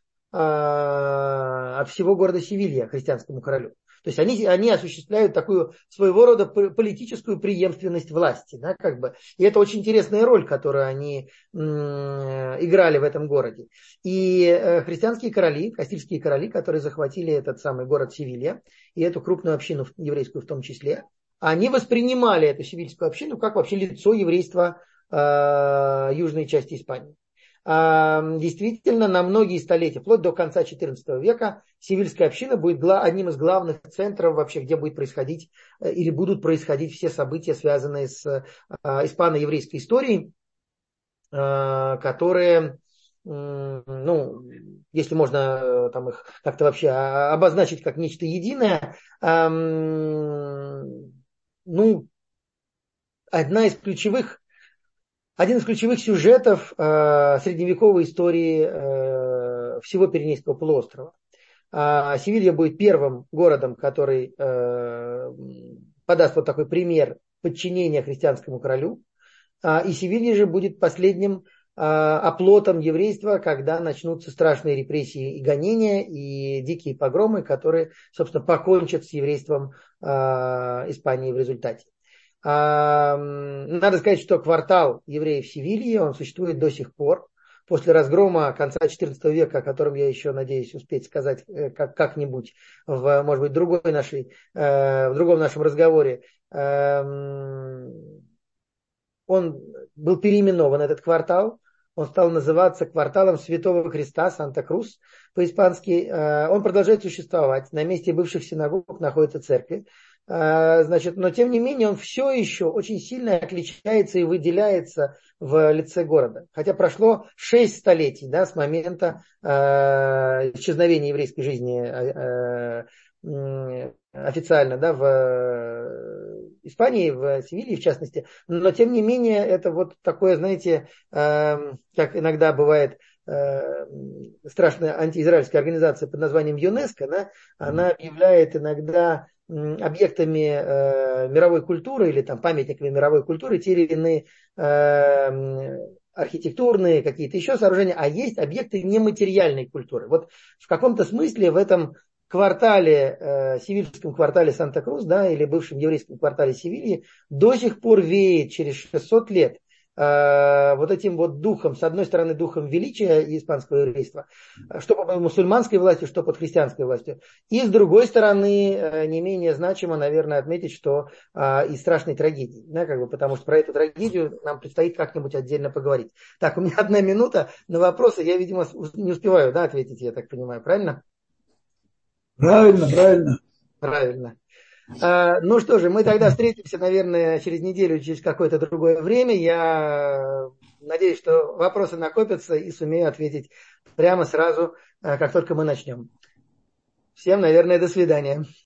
Speaker 1: от всего города Севилья христианскому королю. То есть они, они осуществляют такую своего рода политическую преемственность власти. Да, как бы. И это очень интересная роль, которую они м, играли в этом городе. И э, христианские короли, кастильские короли, которые захватили этот самый город Севилья, и эту крупную общину еврейскую в том числе, они воспринимали эту севильскую общину как вообще лицо еврейства э, южной части Испании. Действительно, на многие столетия, вплоть до конца четырнадцатого века, севильская община будет одним из главных центров вообще, где будет происходить или будут происходить все события, связанные с испано-еврейской историей, которые, ну, если можно там их как-то вообще обозначить как нечто единое, ну, одна из ключевых Один из ключевых сюжетов э, средневековой истории э, всего Пиренейского полуострова. А Севилья будет первым городом, который э, подаст вот такой пример подчинения христианскому королю. А, и Севилья же будет последним э, оплотом еврейства, когда начнутся страшные репрессии и гонения, и дикие погромы, которые, собственно, покончат с еврейством э, Испании в результате. Надо сказать, что квартал евреев Севильи, он существует до сих пор. После разгрома конца четырнадцатого века, о котором я еще надеюсь успеть сказать как- как-нибудь в, может быть, другой нашей, в другом нашем разговоре, он был переименован, этот квартал. Он стал называться кварталом Святого Христа, Санта-Крус по-испански. Он продолжает существовать. На месте бывших синагог находятся церкви. Значит, но тем не менее он все еще очень сильно отличается и выделяется в лице города. Хотя прошло шесть столетий, да, с момента э, исчезновения еврейской жизни э, э, официально, да, в Испании, в Севилье в частности. Но тем не менее это вот такое, знаете, э, как иногда бывает, страшная антиизраильская организация под названием ЮНЕСКО, да, она объявляет иногда объектами э, мировой культуры или там памятниками мировой культуры те или иные э, архитектурные какие-то еще сооружения, а есть объекты нематериальной культуры. Вот в каком-то смысле в этом квартале, э, севильском квартале Санта-Крус, да, или бывшем еврейском квартале Севильи до сих пор веет через шестьсот лет вот этим вот духом, с одной стороны духом величия испанского еврейства, что под мусульманской властью, что под христианской властью, и с другой стороны не менее значимо, наверное, отметить, что и страшной трагедии, да, как бы, потому что про эту трагедию нам предстоит как-нибудь отдельно поговорить. Так, у меня одна минута на вопросы, я, видимо, не успеваю, да, ответить, я так понимаю, правильно?
Speaker 2: Правильно, правильно.
Speaker 1: Правильно. Ну что же, мы тогда встретимся, наверное, через неделю, через какое-то другое время. Я надеюсь, что вопросы накопятся и сумею ответить прямо сразу, как только мы начнем. Всем, наверное, до свидания.